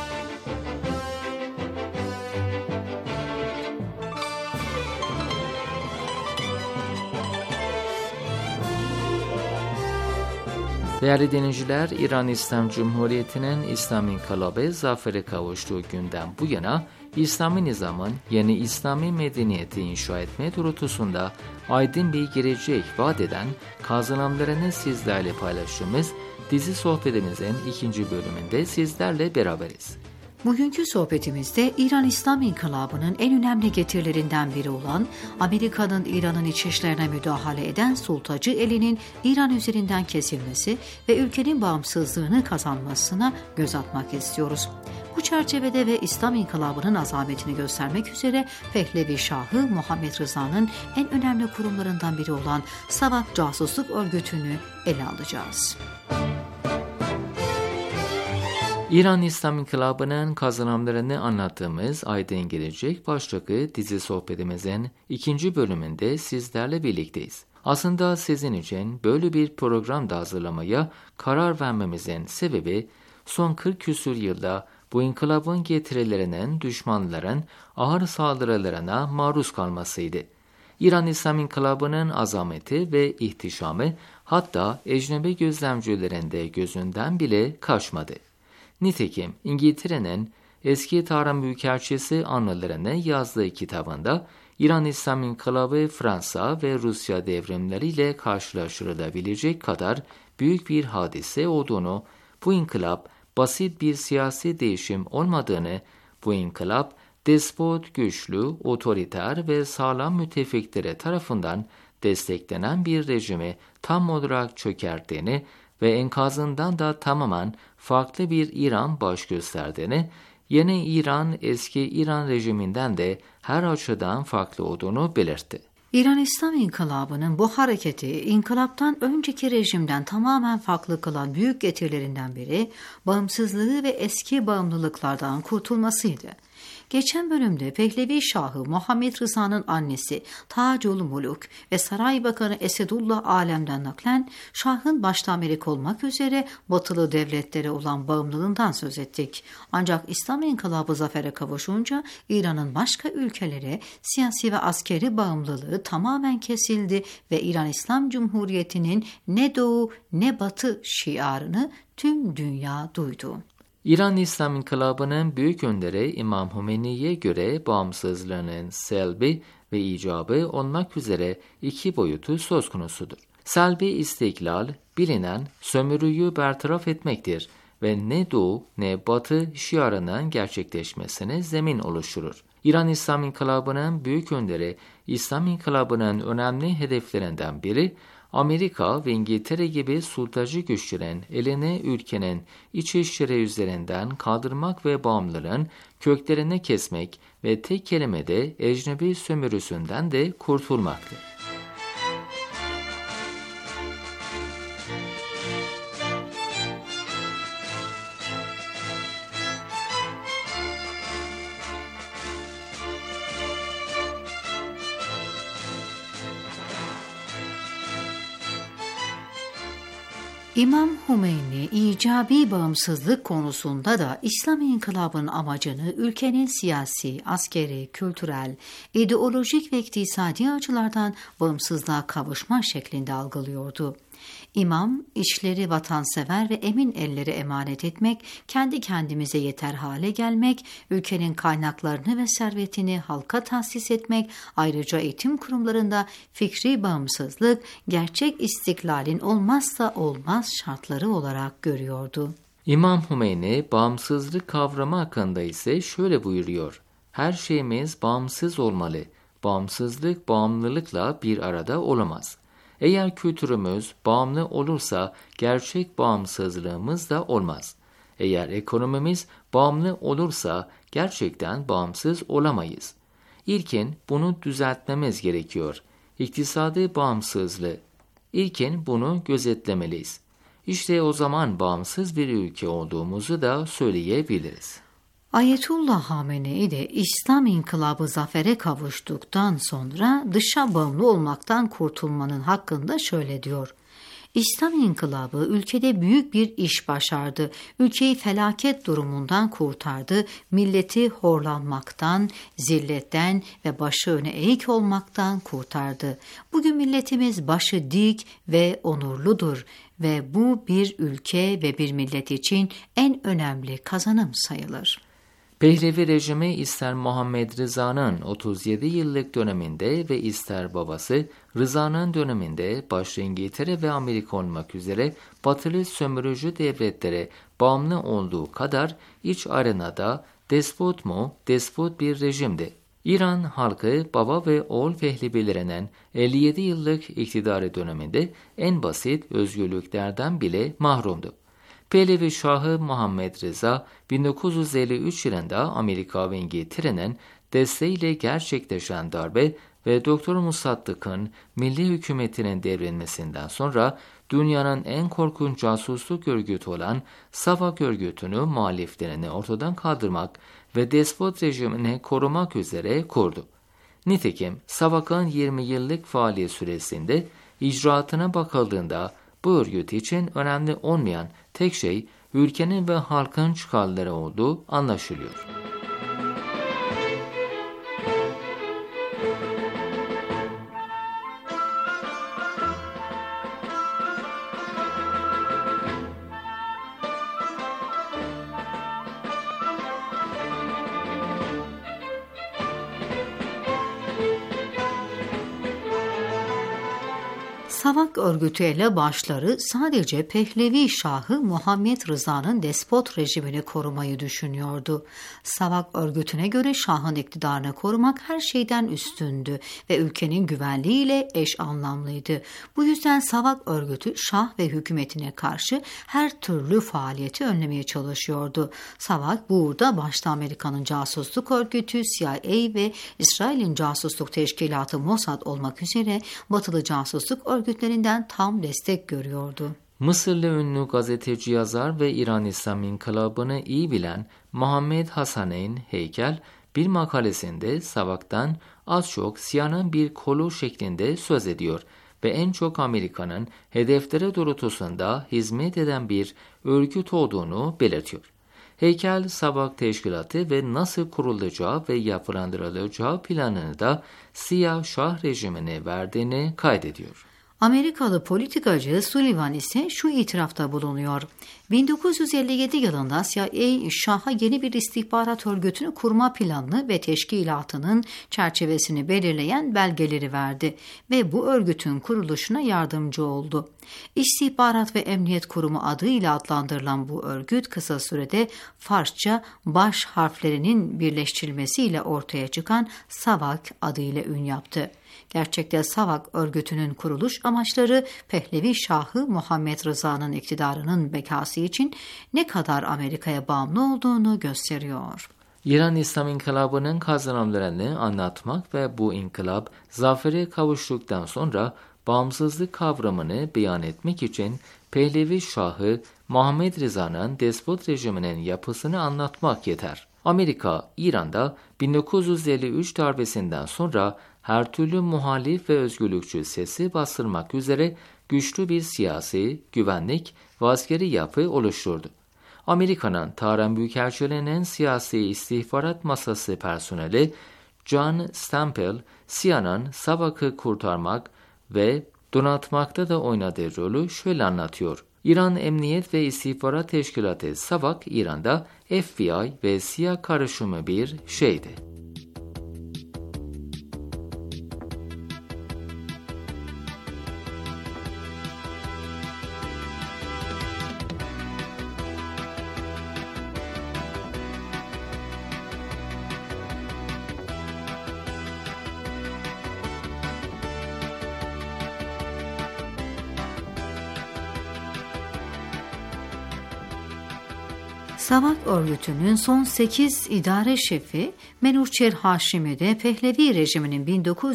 Değerli dinleyiciler, İran İslam Cumhuriyeti'nin İslam İnkılabı zafere kavuştuğu günden bu yana İslami nizamın yeni İslami medeniyeti inşa etme doğrultusunda aydın bir gelecek vaat eden kazanımlarını sizlerle paylaştığımız dizi sohbetimizin 2. bölümünde sizlerle beraberiz. Bugünkü sohbetimizde İran İslam İnkılabı'nın en önemli getirilerinden biri olan Amerika'nın İran'ın iç işlerine müdahale eden sultacı elinin İran üzerinden kesilmesi ve ülkenin bağımsızlığını kazanmasına göz atmak istiyoruz. Bu çerçevede ve İslam İnkılabı'nın azametini göstermek üzere Pehlevi Şahı Muhammed Rıza'nın en önemli kurumlarından biri olan Savak Casusluk Örgütü'nü ele alacağız. İran İslam İnkılabı'nın kazanımlarını anlattığımız Aydın Gelecek başlıklı dizi sohbetimizin 2. bölümünde sizlerle birlikteyiz. Aslında sizin için böyle bir program da hazırlamaya karar vermemizin sebebi son 40 küsur yılda bu inkılabın getirilerinin düşmanların ağır saldırılarına maruz kalmasıydı. İran İslam İnkılabı'nın azameti ve ihtişamı hatta ecnebi gözlemcilerin de gözünden bile kaçmadı. Nitekim İngiltere'nin eski Tahran Büyükelçisi anılarını yazdığı kitabında İran İslam İnkılabı Fransa ve Rusya devrimleriyle karşılaştırılabilecek kadar büyük bir hadise olduğunu, bu inkılap basit bir siyasi değişim olmadığını, bu inkılap despot, güçlü, otoriter ve sağlam müttefiklere tarafından desteklenen bir rejimi tam olarak çökerttiğini ve enkazından da tamamen farklı bir İran baş gösterdiğini, yeni İran eski İran rejiminden de her açıdan farklı olduğunu belirtti. İran İslam İnkılabı'nın bu hareketi, inkılaptan önceki rejimden tamamen farklı kılan büyük getirilerinden biri, bağımsızlığı ve eski bağımlılıklardan kurtulmasıydı. Geçen bölümde Pehlevi Şahı Muhammed Rıza'nın annesi Tacul Muluk ve Saray Bakanı Esedullah Alem'den naklen Şah'ın başta Melik olmak üzere batılı devletlere olan bağımlılığından söz ettik. Ancak İslam İnkılabı zafere kavuşunca İran'ın başka ülkelere siyasi ve askeri bağımlılığı tamamen kesildi ve İran İslam Cumhuriyeti'nin ne doğu ne batı şiarını tüm dünya duydu. İran İslam İnkılabı'nın büyük önderi İmam Hümeyni'ye göre bağımsızlığının selbi ve icabı olmak üzere iki boyutu söz konusudur. Selbi istiklal, bilinen sömürüyü bertaraf etmektir ve ne doğu ne batı şiarının gerçekleşmesine zemin oluşturur. İran İslam İnkılabı'nın büyük önderi İslam İnkılabı'nın önemli hedeflerinden biri, Amerika ve İngiltere gibi sultacı güçlerin elini ülkenin iç işleri üzerinden kaldırmak ve bağımlılığın köklerini kesmek ve tek kelimede ecnebi sömürüsünden de kurtulmaktır. İmam Hümeyni icabi bağımsızlık konusunda da İslam İnkılabı'nın amacını ülkenin siyasi, askeri, kültürel, ideolojik ve iktisadi açılardan bağımsızlığa kavuşma şeklinde algılıyordu. İmam, işleri vatansever ve emin ellere emanet etmek, kendi kendimize yeter hale gelmek, ülkenin kaynaklarını ve servetini halka tahsis etmek, ayrıca eğitim kurumlarında fikri bağımsızlık, gerçek istiklalin olmazsa olmaz şartları olarak görüyordu. İmam Hümeyni bağımsızlık kavramı hakkında ise şöyle buyuruyor: her şeyimiz bağımsız olmalı. Bağımsızlık bağımlılıkla bir arada olamaz. Eğer kültürümüz bağımlı olursa gerçek bağımsızlığımız da olmaz. Eğer ekonomimiz bağımlı olursa gerçekten bağımsız olamayız. İlkin bunu düzeltmemiz gerekiyor. İktisadi bağımsızlığı. İlkin bunu gözetlemeliyiz. İşte o zaman bağımsız bir ülke olduğumuzu da söyleyebiliriz. Ayetullah Hamenei de İslam İnkılabı zafere kavuştuktan sonra dışa bağımlı olmaktan kurtulmanın hakkında şöyle diyor. İslam İnkılabı ülkede büyük bir iş başardı. Ülkeyi felaket durumundan kurtardı. Milleti horlanmaktan, zilletten ve başı öne eğik olmaktan kurtardı. Bugün milletimiz başı dik ve onurludur ve bu bir ülke ve bir millet için en önemli kazanım sayılır. Pehlevi rejimi ister Muhammed Rıza'nın 37 yıllık döneminde ve ister babası Rıza'nın döneminde başta İngiltere ve Amerika olmak üzere batılı sömürücü devletlere bağımlı olduğu kadar iç arenada despot mu despot bir rejimdi. İran halkı baba ve oğul Pehlevilerinden 57 yıllık iktidarı döneminde en basit özgürlüklerden bile mahrumdu. Pehlevi Şahı Muhammed Rıza 1953 yılında Amerika ve İngiltere'nin desteğiyle gerçekleşen darbe ve Doktor Musaddık'ın milli hükümetinin devrilmesinden sonra dünyanın en korkunç casusluk örgütü olan SAVAK örgütünü muhaliflerini ortadan kaldırmak ve despot rejimini korumak üzere kurdu. Nitekim SAVAK'ın 20 yıllık faaliyet süresinde icraatına bakıldığında bu örgüt için önemli olmayan tek şey ülkenin ve halkın çıkarları olduğu anlaşılıyor. SAVAK örgütü elebaşları sadece Pehlevi Şahı Muhammed Rıza'nın despot rejimini korumayı düşünüyordu. SAVAK örgütüne göre Şah'ın iktidarını korumak her şeyden üstündü ve ülkenin güvenliğiyle eş anlamlıydı. Bu yüzden SAVAK örgütü Şah ve hükümetine karşı her türlü faaliyeti önlemeye çalışıyordu. SAVAK burada başta Amerika'nın casusluk örgütü CIA ve İsrail'in casusluk teşkilatı Mossad olmak üzere batılı casusluk örgütlerinden tam destek görüyordu. Mısırlı ünlü gazeteci yazar ve İran İslam İnkılabı'nı iyi bilen Muhammed Hasaneyn Heykel bir makalesinde SAVAK'tan az çok Siyah'ın bir kolu şeklinde söz ediyor ve en çok Amerika'nın hedefleri doğrultusunda hizmet eden bir örgüt olduğunu belirtiyor. Heykel, SAVAK teşkilatı ve nasıl kurulacağı ve yapılandırılacağı planını da Siyah Şah rejimine verdiğini kaydediyor. Amerikalı politikacı Sullivan ise şu itirafta bulunuyor. 1957 yılında CIA Şah'a yeni bir istihbarat örgütünü kurma planını ve teşkilatının çerçevesini belirleyen belgeleri verdi ve bu örgütün kuruluşuna yardımcı oldu. İstihbarat ve Emniyet Kurumu adıyla adlandırılan bu örgüt kısa sürede Farsça baş harflerinin birleştirilmesiyle ortaya çıkan SAVAK adıyla ün yaptı. Gerçekte SAVAK örgütünün kuruluş amaçları Pehlevi Şahı Muhammed Rıza'nın iktidarının bekası için ne kadar Amerika'ya bağımlı olduğunu gösteriyor. İran İslam İnkılabı'nın kazanımlarını anlatmak ve bu inkılap zafere kavuştuktan sonra bağımsızlık kavramını beyan etmek için Pehlevi Şahı Muhammed Rıza'nın despot rejiminin yapısını anlatmak yeter. Amerika, İran'da 1953 darbesinden sonra her türlü muhalif ve özgürlükçü sesi bastırmak üzere güçlü bir siyasi, güvenlik ve askeri yapı oluşturdu. Amerika'nın Tahran Büyükelçiliği'nin siyasi istihbarat masası personeli John Stampel, SİHA'nın SAVAK'ı kurtarmak ve donatmakta da oynadığı rolü şöyle anlatıyor. İran Emniyet ve İstihbarat Teşkilatı SAVAK, İran'da FBI ve CIA karışımı bir şeydi. Savak örgütünün son 8 idare şefi Menurçer Haşimi'de Pehlevi rejiminin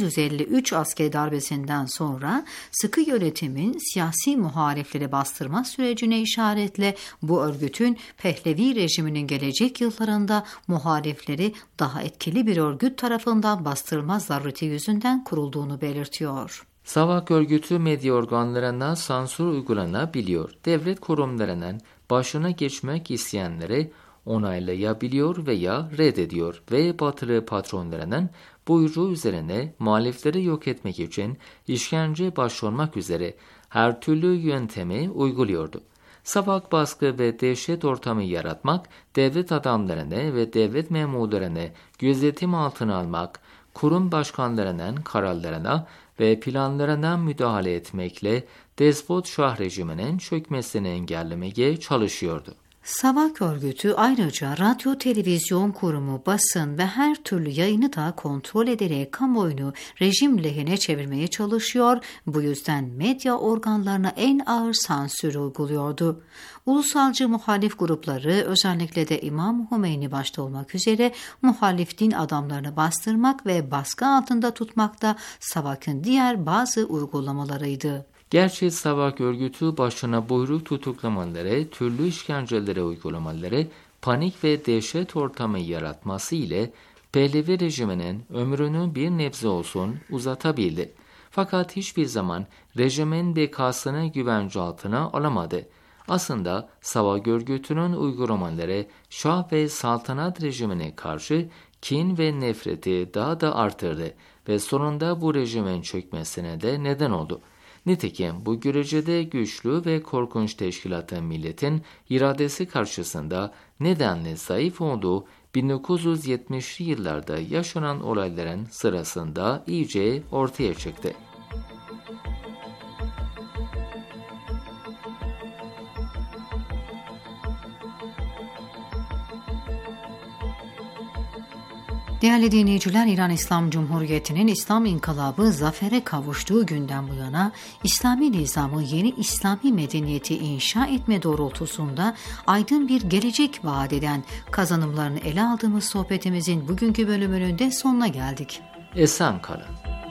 1953 askeri darbesinden sonra sıkı yönetimin siyasi muhalifleri bastırma sürecine işaretle bu örgütün Pehlevi rejiminin gelecek yıllarında muhalifleri daha etkili bir örgüt tarafından bastırma zarureti yüzünden kurulduğunu belirtiyor. Savak örgütü medya organlarından sansür uygulanabiliyor. Devlet kurumlarının başına geçmek isteyenleri onaylayabiliyor veya reddediyor ve batılı patronlarının buyruğu üzerine muhalifleri yok etmek için işkence başvurmak üzere her türlü yöntemi uyguluyordu. Savak baskı ve dehşet ortamı yaratmak, devlet adamlarını ve devlet memurlarını gözetim altına almak, kurum başkanlarının kararlarına ve planlarına müdahale etmekle despot şah rejiminin çökmesini engellemeye çalışıyordu. Savak örgütü ayrıca radyo, televizyon kurumu, basın ve her türlü yayını da kontrol ederek kamuoyunu rejim lehine çevirmeye çalışıyor, bu yüzden medya organlarına en ağır sansür uyguluyordu. Ulusalcı muhalif grupları, özellikle de İmam Hümeyni başta olmak üzere muhalif din adamlarını bastırmak ve baskı altında tutmak da Savak'ın diğer bazı uygulamalarıydı. Gerçi Savak örgütü başına buyruk tutuklamaları, türlü işkencelere uygulamaları, panik ve dehşet ortamı yaratması ile Pehlevi rejiminin ömrünü bir nebze olsun uzatabildi. Fakat hiçbir zaman rejimin bekasını güvence altına alamadı. Aslında Savak örgütünün uygulamaları Şah ve saltanat rejimine karşı kin ve nefreti daha da artırdı ve sonunda bu rejimin çökmesine de neden oldu. Nitekim bu görecede güçlü ve korkunç teşkilatın milletin iradesi karşısında nedenli zayıf olduğu 1970'li yıllarda yaşanan olayların sırasında iyice ortaya çıktı. Değerli dinleyiciler, İran İslam Cumhuriyeti'nin İslam İnkılabı zafere kavuştuğu günden bu yana İslami nizamı, yeni İslami medeniyeti inşa etme doğrultusunda aydın bir gelecek vaat eden kazanımlarını ele aldığımız sohbetimizin bugünkü bölümünün de sonuna geldik. Esen kalın.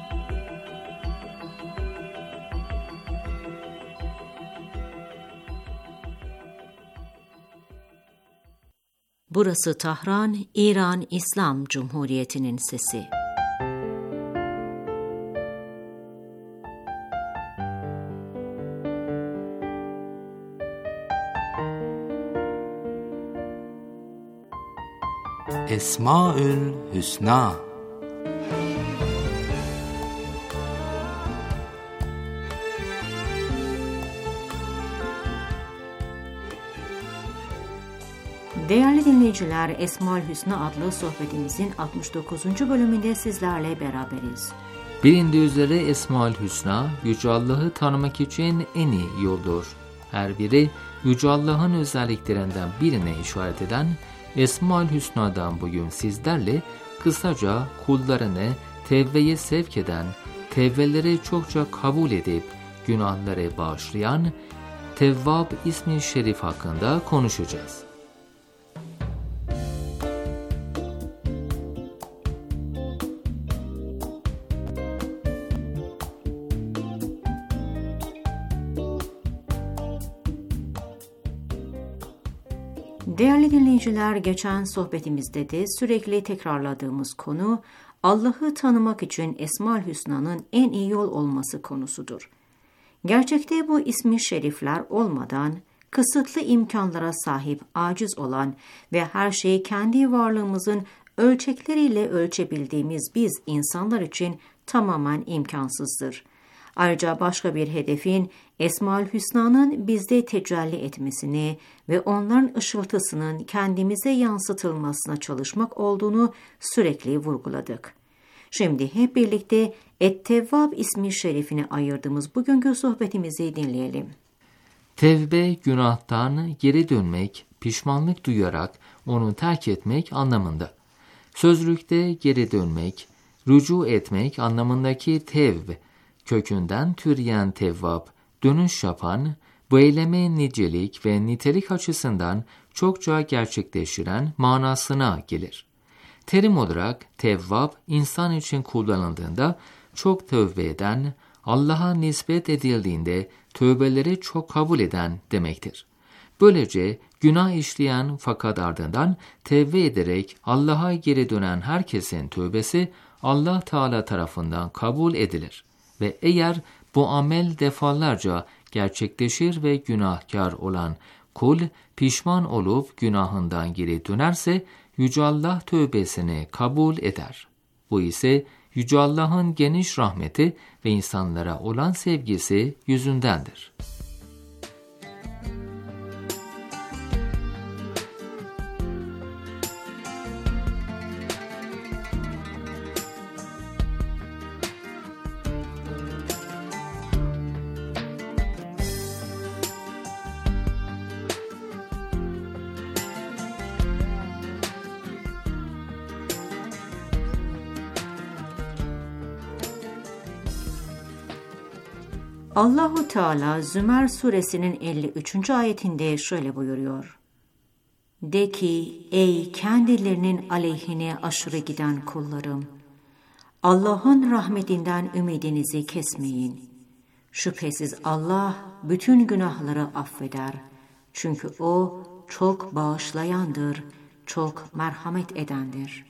Burası Tahran, İran İslam Cumhuriyeti'nin sesi. Esmaül Hüsna. Değerli dinleyiciler, Esmaül Hüsna adlı sohbetimizin 69. bölümünde sizlerle beraberiz. Bilindiği üzere Esmaül Hüsna, Yüce Allah'ı tanımak için en iyi yoldur. Her biri Yüce Allah'ın özelliklerinden birine işaret eden Esmaül Hüsna'dan bugün sizlerle kısaca kullarını tevbeye sevk eden, tevbeleri çokça kabul edip günahları bağışlayan Tevvab ismi şerif hakkında konuşacağız. Değerli dinleyiciler, geçen sohbetimizde de sürekli tekrarladığımız konu Allah'ı tanımak için Esmaül Hüsna'nın en iyi yol olması konusudur. Gerçekte bu ismi şerifler olmadan kısıtlı imkanlara sahip, aciz olan ve her şeyi kendi varlığımızın ölçekleriyle ölçebildiğimiz biz insanlar için tamamen imkansızdır. Ayrıca başka bir hedefin Esmaül Hüsna'nın bizde tecelli etmesini ve onların ışıltısının kendimize yansıtılmasına çalışmak olduğunu sürekli vurguladık. Şimdi hep birlikte Et-Tevvab ismi şerifine ayırdığımız bugünkü sohbetimizi dinleyelim. Tevbe, günahtan geri dönmek, pişmanlık duyarak onu terk etmek anlamında. Sözlükte geri dönmek, rücu etmek anlamındaki tevbe, kökünden türeyen tevvab, dönüş yapan, bu eyleme nicelik ve nitelik açısından çokça gerçekleştiren manasına gelir. Terim olarak tevvab insan için kullanıldığında çok tövbe eden, Allah'a nispet edildiğinde tövbeleri çok kabul eden demektir. Böylece günah işleyen fakat ardından tevbe ederek Allah'a geri dönen herkesin tövbesi Allah Teala tarafından kabul edilir. Ve eğer bu amel defalarca gerçekleşir ve günahkar olan kul pişman olup günahından geri dönerse Yüce Allah tövbesini kabul eder. Bu ise Yüce Allah'ın geniş rahmeti ve insanlara olan sevgisi yüzündendir. Allahu Teala Zümer suresinin 53. ayetinde şöyle buyuruyor. De ki ey kendilerinin aleyhine aşırı giden kullarım, Allah'ın rahmetinden ümidinizi kesmeyin. Şüphesiz Allah bütün günahları affeder. Çünkü O çok bağışlayandır, çok merhamet edendir.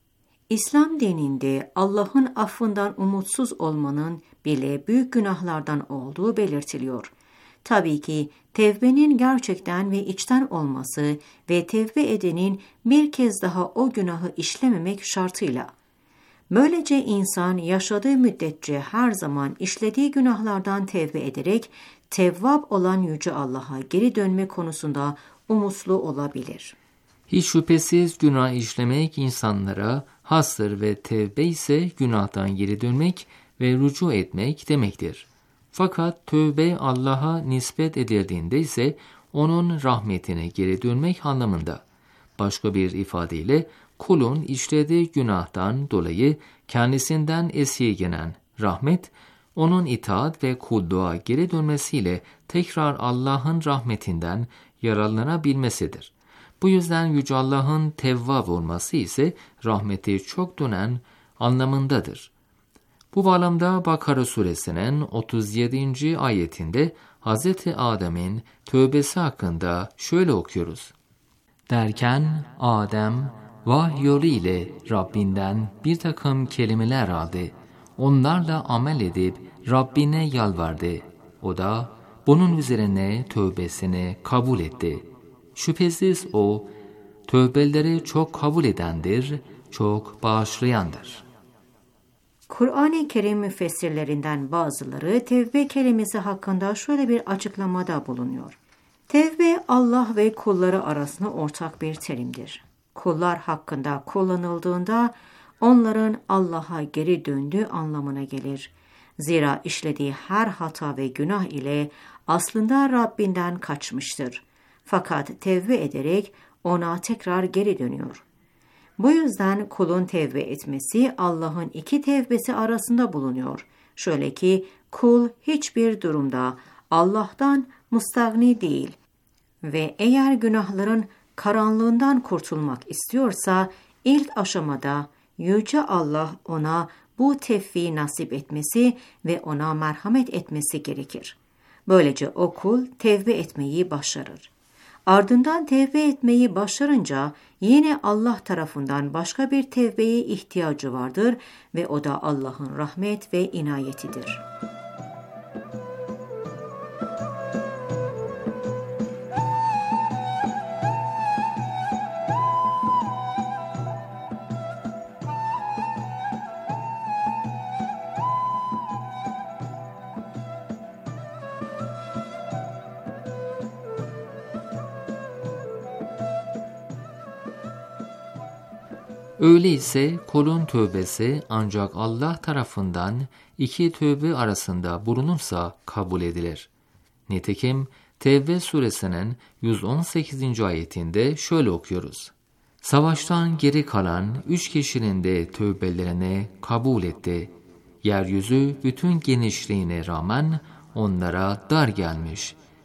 İslam dininde Allah'ın affından umutsuz olmanın bile büyük günahlardan olduğu belirtiliyor. Tabii ki tevbenin gerçekten ve içten olması ve tevbe edenin bir kez daha o günahı işlememek şartıyla. Böylece insan yaşadığı müddetçe her zaman işlediği günahlardan tevbe ederek Tevvab olan Yüce Allah'a geri dönme konusunda umutlu olabilir. Hiç şüphesiz günah işlemek insanlara hastır ve tevbe ise günahtan geri dönmek ve rücu etmek demektir. Fakat tövbe Allah'a nispet edildiğinde ise onun rahmetine geri dönmek anlamında. Başka bir ifadeyle kulun işlediği günahtan dolayı kendisinden esirgenen rahmet, onun itaat ve kulluğa geri dönmesiyle tekrar Allah'ın rahmetinden yararlanabilmesidir. Bu yüzden Yüce Allah'ın tevvab olması ise rahmeti çok dönen anlamındadır. Bu bağlamda Bakara suresinin 37. ayetinde Hz. Adem'in tövbesi hakkında şöyle okuyoruz. Derken Adem vahiy yolu ile Rabbinden bir takım kelimeler aldı. Onlarla amel edip Rabbine yalvardı. O da bunun üzerine tövbesini kabul etti. Şüphesiz O tövbeleri çok kabul edendir, çok bağışlayandır. Kur'an-ı Kerim müfessirlerinden bazıları tevbe kelimesi hakkında şöyle bir açıklamada bulunuyor. Tevbe Allah ve kulları arasında ortak bir terimdir. Kullar hakkında kullanıldığında onların Allah'a geri döndüğü anlamına gelir. Zira işlediği her hata ve günah ile aslında Rabbinden kaçmıştır. Fakat tevbe ederek ona tekrar geri dönüyor. Bu yüzden kulun tevbe etmesi Allah'ın iki tevbesi arasında bulunuyor. Şöyle ki kul hiçbir durumda Allah'tan müstagni değil ve eğer günahların karanlığından kurtulmak istiyorsa ilk aşamada Yüce Allah ona bu tevfiyi nasip etmesi ve ona merhamet etmesi gerekir. Böylece o kul tevbe etmeyi başarır. Ardından tevbe etmeyi başarınca yine Allah tarafından başka bir tevbeye ihtiyacı vardır ve o da Allah'ın rahmet ve inayetidir. Öyleyse kulun tövbesi ancak Allah tarafından iki tövbe arasında bulunursa kabul edilir. Nitekim Tevbe suresinin 118. ayetinde şöyle okuyoruz. Savaştan geri kalan 3 kişinin de tövbelerini kabul etti. Yeryüzü bütün genişliğine rağmen onlara dar gelmiş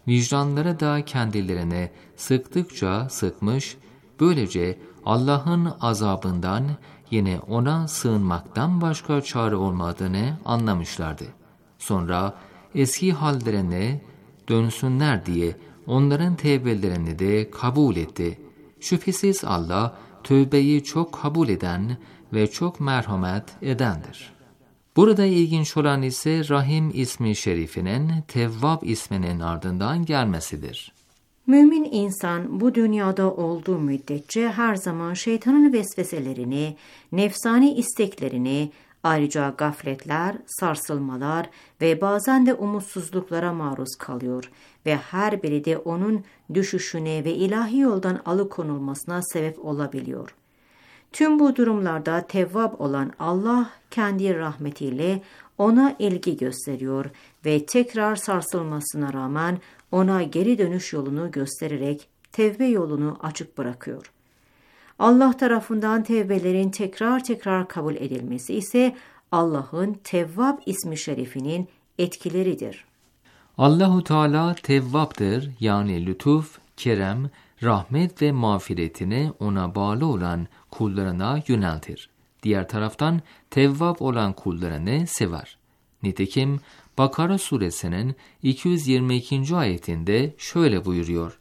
vicdanları da kendilerine sıktıkça sıkmış, böylece Allah'ın azabından yine ona sığınmaktan başka çare olmadığını anlamışlardı. Sonra eski hallerine dönsünler diye onların tevbelerini de kabul etti. Şüphesiz Allah tövbeyi çok kabul eden ve çok merhamet edendir. Burada ilginç olan ise Rahim ismi şerifinin Tevvab isminin ardından gelmesidir. Mümin insan bu dünyada olduğu müddetçe her zaman şeytanın vesveselerini, nefsani isteklerini, ayrıca gafletler, sarsılmalar ve bazen de umutsuzluklara maruz kalıyor ve her biri de onun düşüşüne ve ilahi yoldan alıkonulmasına sebep olabiliyor. Tüm bu durumlarda Tevvab olan Allah kendi rahmetiyle ona ilgi gösteriyor ve tekrar sarsılmasına rağmen ona geri dönüş yolunu göstererek tevbe yolunu açık bırakıyor. Allah tarafından tevbelerin tekrar tekrar kabul edilmesi ise Allah'ın Tevvab ismi şerifinin etkileridir. Allahu Teala Tevvab'dır, yani lütuf, kerem, rahmet ve mağfiretini ona bağlı olan kullarına yöneltir. Diğer taraftan Tevvab olan kullarını sever. Nitekim Bakara suresinin 222. ayetinde şöyle buyuruyor: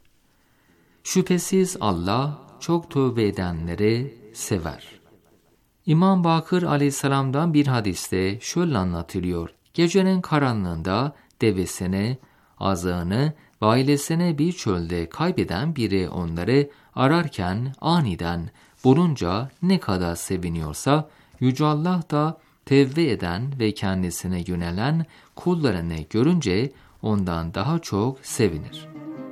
Şüphesiz Allah çok tövbe edenleri sever. İmam Bakır aleyhisselamdan bir hadiste şöyle anlatılıyor: Gecenin karanlığında devesini, azığını ve ailesini bir çölde kaybeden biri onları ararken aniden bulunca ne kadar seviniyorsa, Yüce Allah da tevbe eden ve kendisine yönelen kullarını görünce ondan daha çok sevinir.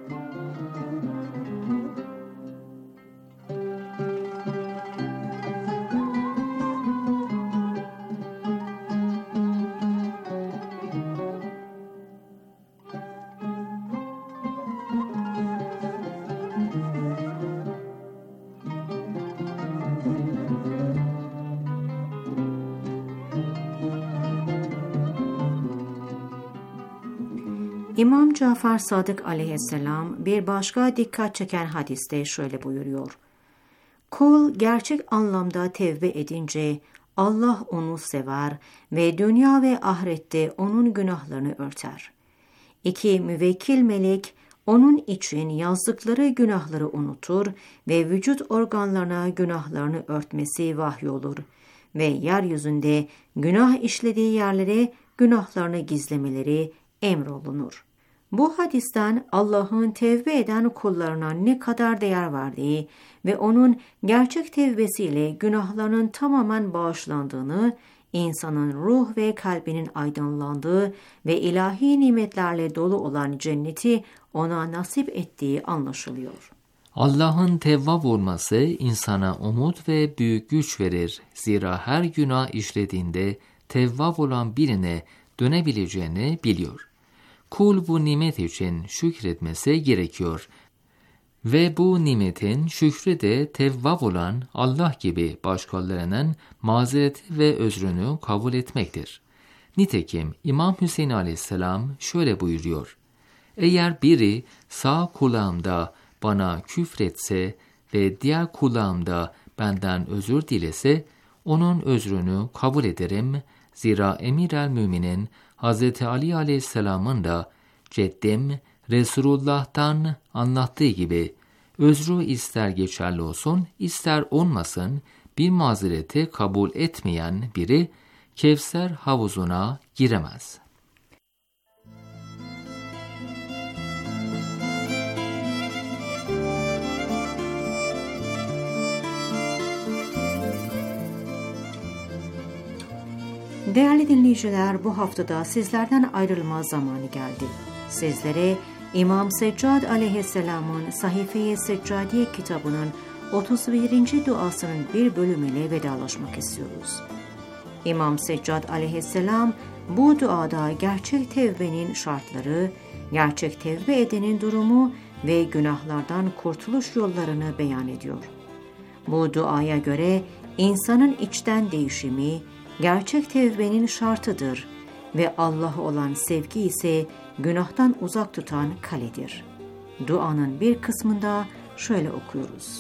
İmam Cafer Sadık aleyhisselam bir başka dikkat çeken hadiste şöyle buyuruyor: Kul gerçek anlamda tevbe edince Allah onu sever ve dünya ve ahirette onun günahlarını örter. 2 müvekkil melek onun için yazdıkları günahları unutur ve vücut organlarına günahlarını örtmesi vahyolur ve yeryüzünde günah işlediği yerlere günahlarını gizlemeleri emrolunur. Bu hadisten Allah'ın tevbe eden kullarına ne kadar değer verdiği ve onun gerçek tevbesiyle günahlarının tamamen bağışlandığını, insanın ruh ve kalbinin aydınlandığı ve ilahi nimetlerle dolu olan cenneti ona nasip ettiği anlaşılıyor. Allah'ın Tevvab olması insana umut ve büyük güç verir. Zira her günah işlediğinde Tevvab olan birine dönebileceğini biliyor. Kul bu nimet için şükretmesi gerekiyor. Ve bu nimetin şükrü de Tevvab olan Allah gibi başkalarının mazereti ve özrünü kabul etmektir. Nitekim İmam Hüseyin aleyhisselam şöyle buyuruyor: Eğer biri sağ kulağımda bana küfretse ve diğer kulağımda benden özür dilese, onun özrünü kabul ederim. Zira Emir-el-Müminin Hz. Ali aleyhisselamın da ceddim Resulullah'tan anlattığı gibi özrü ister geçerli olsun ister olmasın bir mazereti kabul etmeyen biri Kevser havuzuna giremez. Değerli dinleyiciler, bu haftada sizlerden ayrılma zamanı geldi. Sizlere İmam Seccad aleyhisselamın Sahife-i Seccadiye kitabının 31. duasının bir bölümüyle vedalaşmak istiyoruz. İmam Seccad aleyhisselam bu duada gerçek tevbenin şartları, gerçek tevbe edenin durumu ve günahlardan kurtuluş yollarını beyan ediyor. Bu duaya göre insanın içten değişimi gerçek tevbenin şartıdır ve Allah'a olan sevgi ise günahtan uzak tutan kaledir. Duanın bir kısmında şöyle okuyoruz.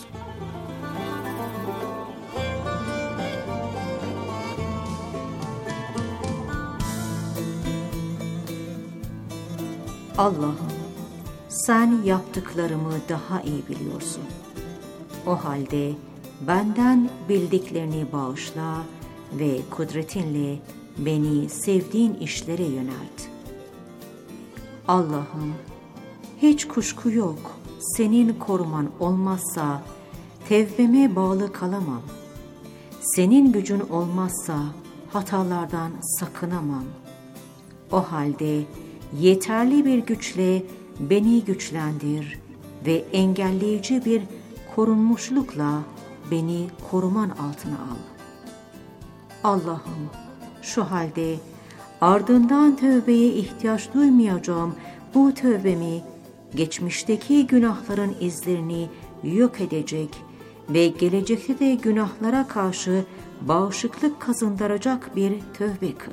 Allah'ım, sen yaptıklarımı daha iyi biliyorsun. O halde benden bildiklerini bağışla ve kudretinle beni sevdiğin işlere yönelt. Allah'ım, hiç kuşku yok, senin koruman olmazsa tevbeme bağlı kalamam. Senin gücün olmazsa hatalardan sakınamam. O halde yeterli bir güçle beni güçlendir ve engelleyici bir korunmuşlukla beni koruman altına al. Allah'ım, şu halde ardından tövbeye ihtiyaç duymayacağım bu tövbemi, geçmişteki günahların izlerini yok edecek ve gelecekte de günahlara karşı bağışıklık kazandıracak bir tövbe kıl.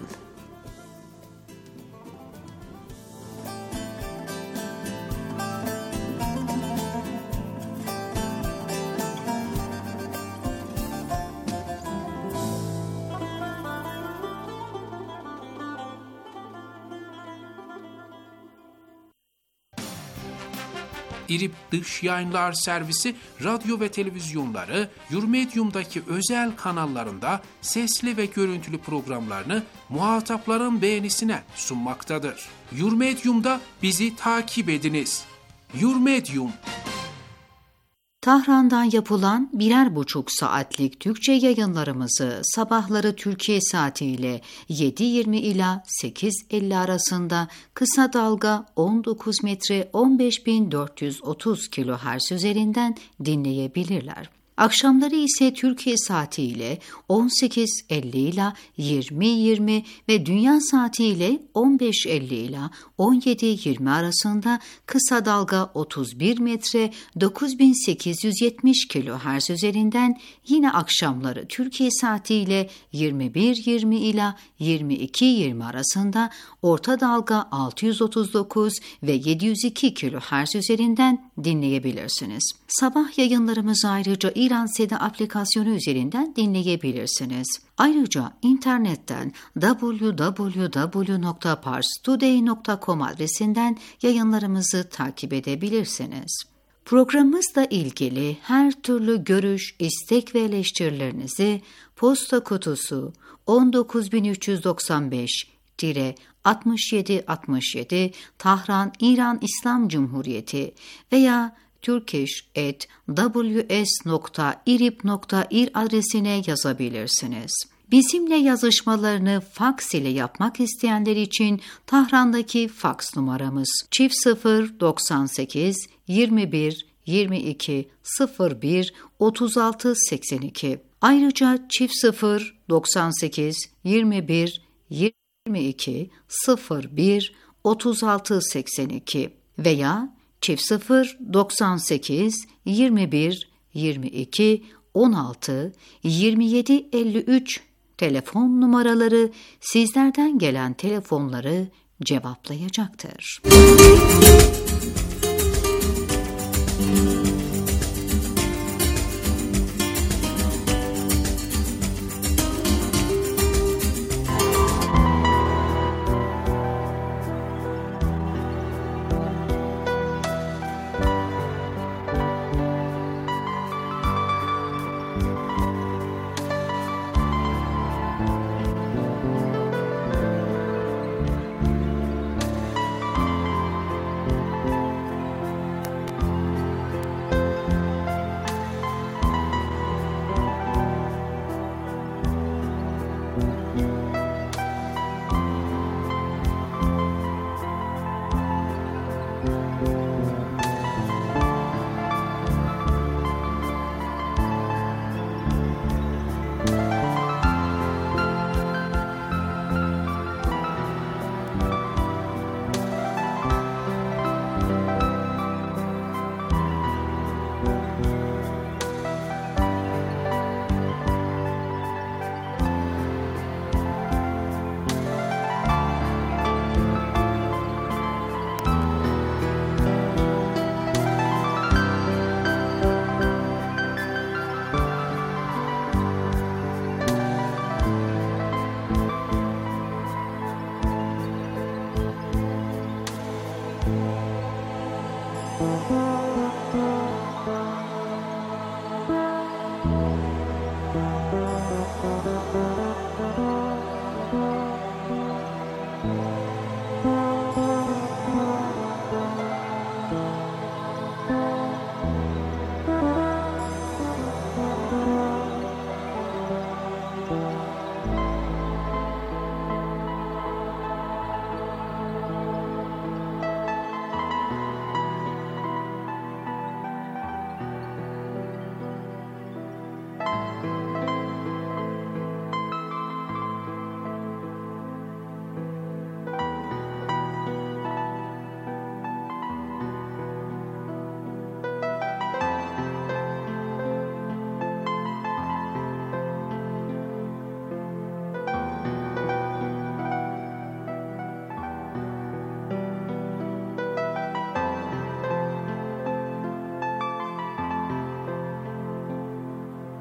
İRİB Dış Yayınlar Servisi radyo ve televizyonları Yurmedyum'daki özel kanallarında sesli ve görüntülü programlarını muhatapların beğenisine sunmaktadır. Yurmedyum'da bizi takip ediniz. Yurmedyum. Tahran'dan yapılan 1,5 saatlik Türkçe yayınlarımızı sabahları Türkiye saatiyle 7:20 ila 8:50 arasında kısa dalga 19 metre 15.430 kHz üzerinden dinleyebilirler. Akşamları ise Türkiye saatiyle 18:50 ila 20:20 ve dünya saatiyle 15:50 ila 17:20 arasında kısa dalga 31 metre 9870 kHz üzerinden yine akşamları Türkiye saatiyle 21:20 ila 22:20 arasında orta dalga 639 ve 702 kHz üzerinden dinleyebilirsiniz. Sabah yayınlarımızı ayrıca İran Seda aplikasyonu üzerinden dinleyebilirsiniz. Ayrıca internetten www.parstoday.com adresinden yayınlarımızı takip edebilirsiniz. Programımızla ilgili her türlü görüş, istek ve eleştirilerinizi posta kutusu 19395-6767 Tahran, İran İslam Cumhuriyeti veya turkish@ws.irib.ir adresine yazabilirsiniz. Bizimle yazışmalarını faks ile yapmak isteyenler için Tahran'daki faks numaramız 098 21 22 01 36 82. Ayrıca 098 21 22 01 36 82 veya 098 21 22 16 27 53 telefon numaraları sizlerden gelen telefonları cevaplayacaktır.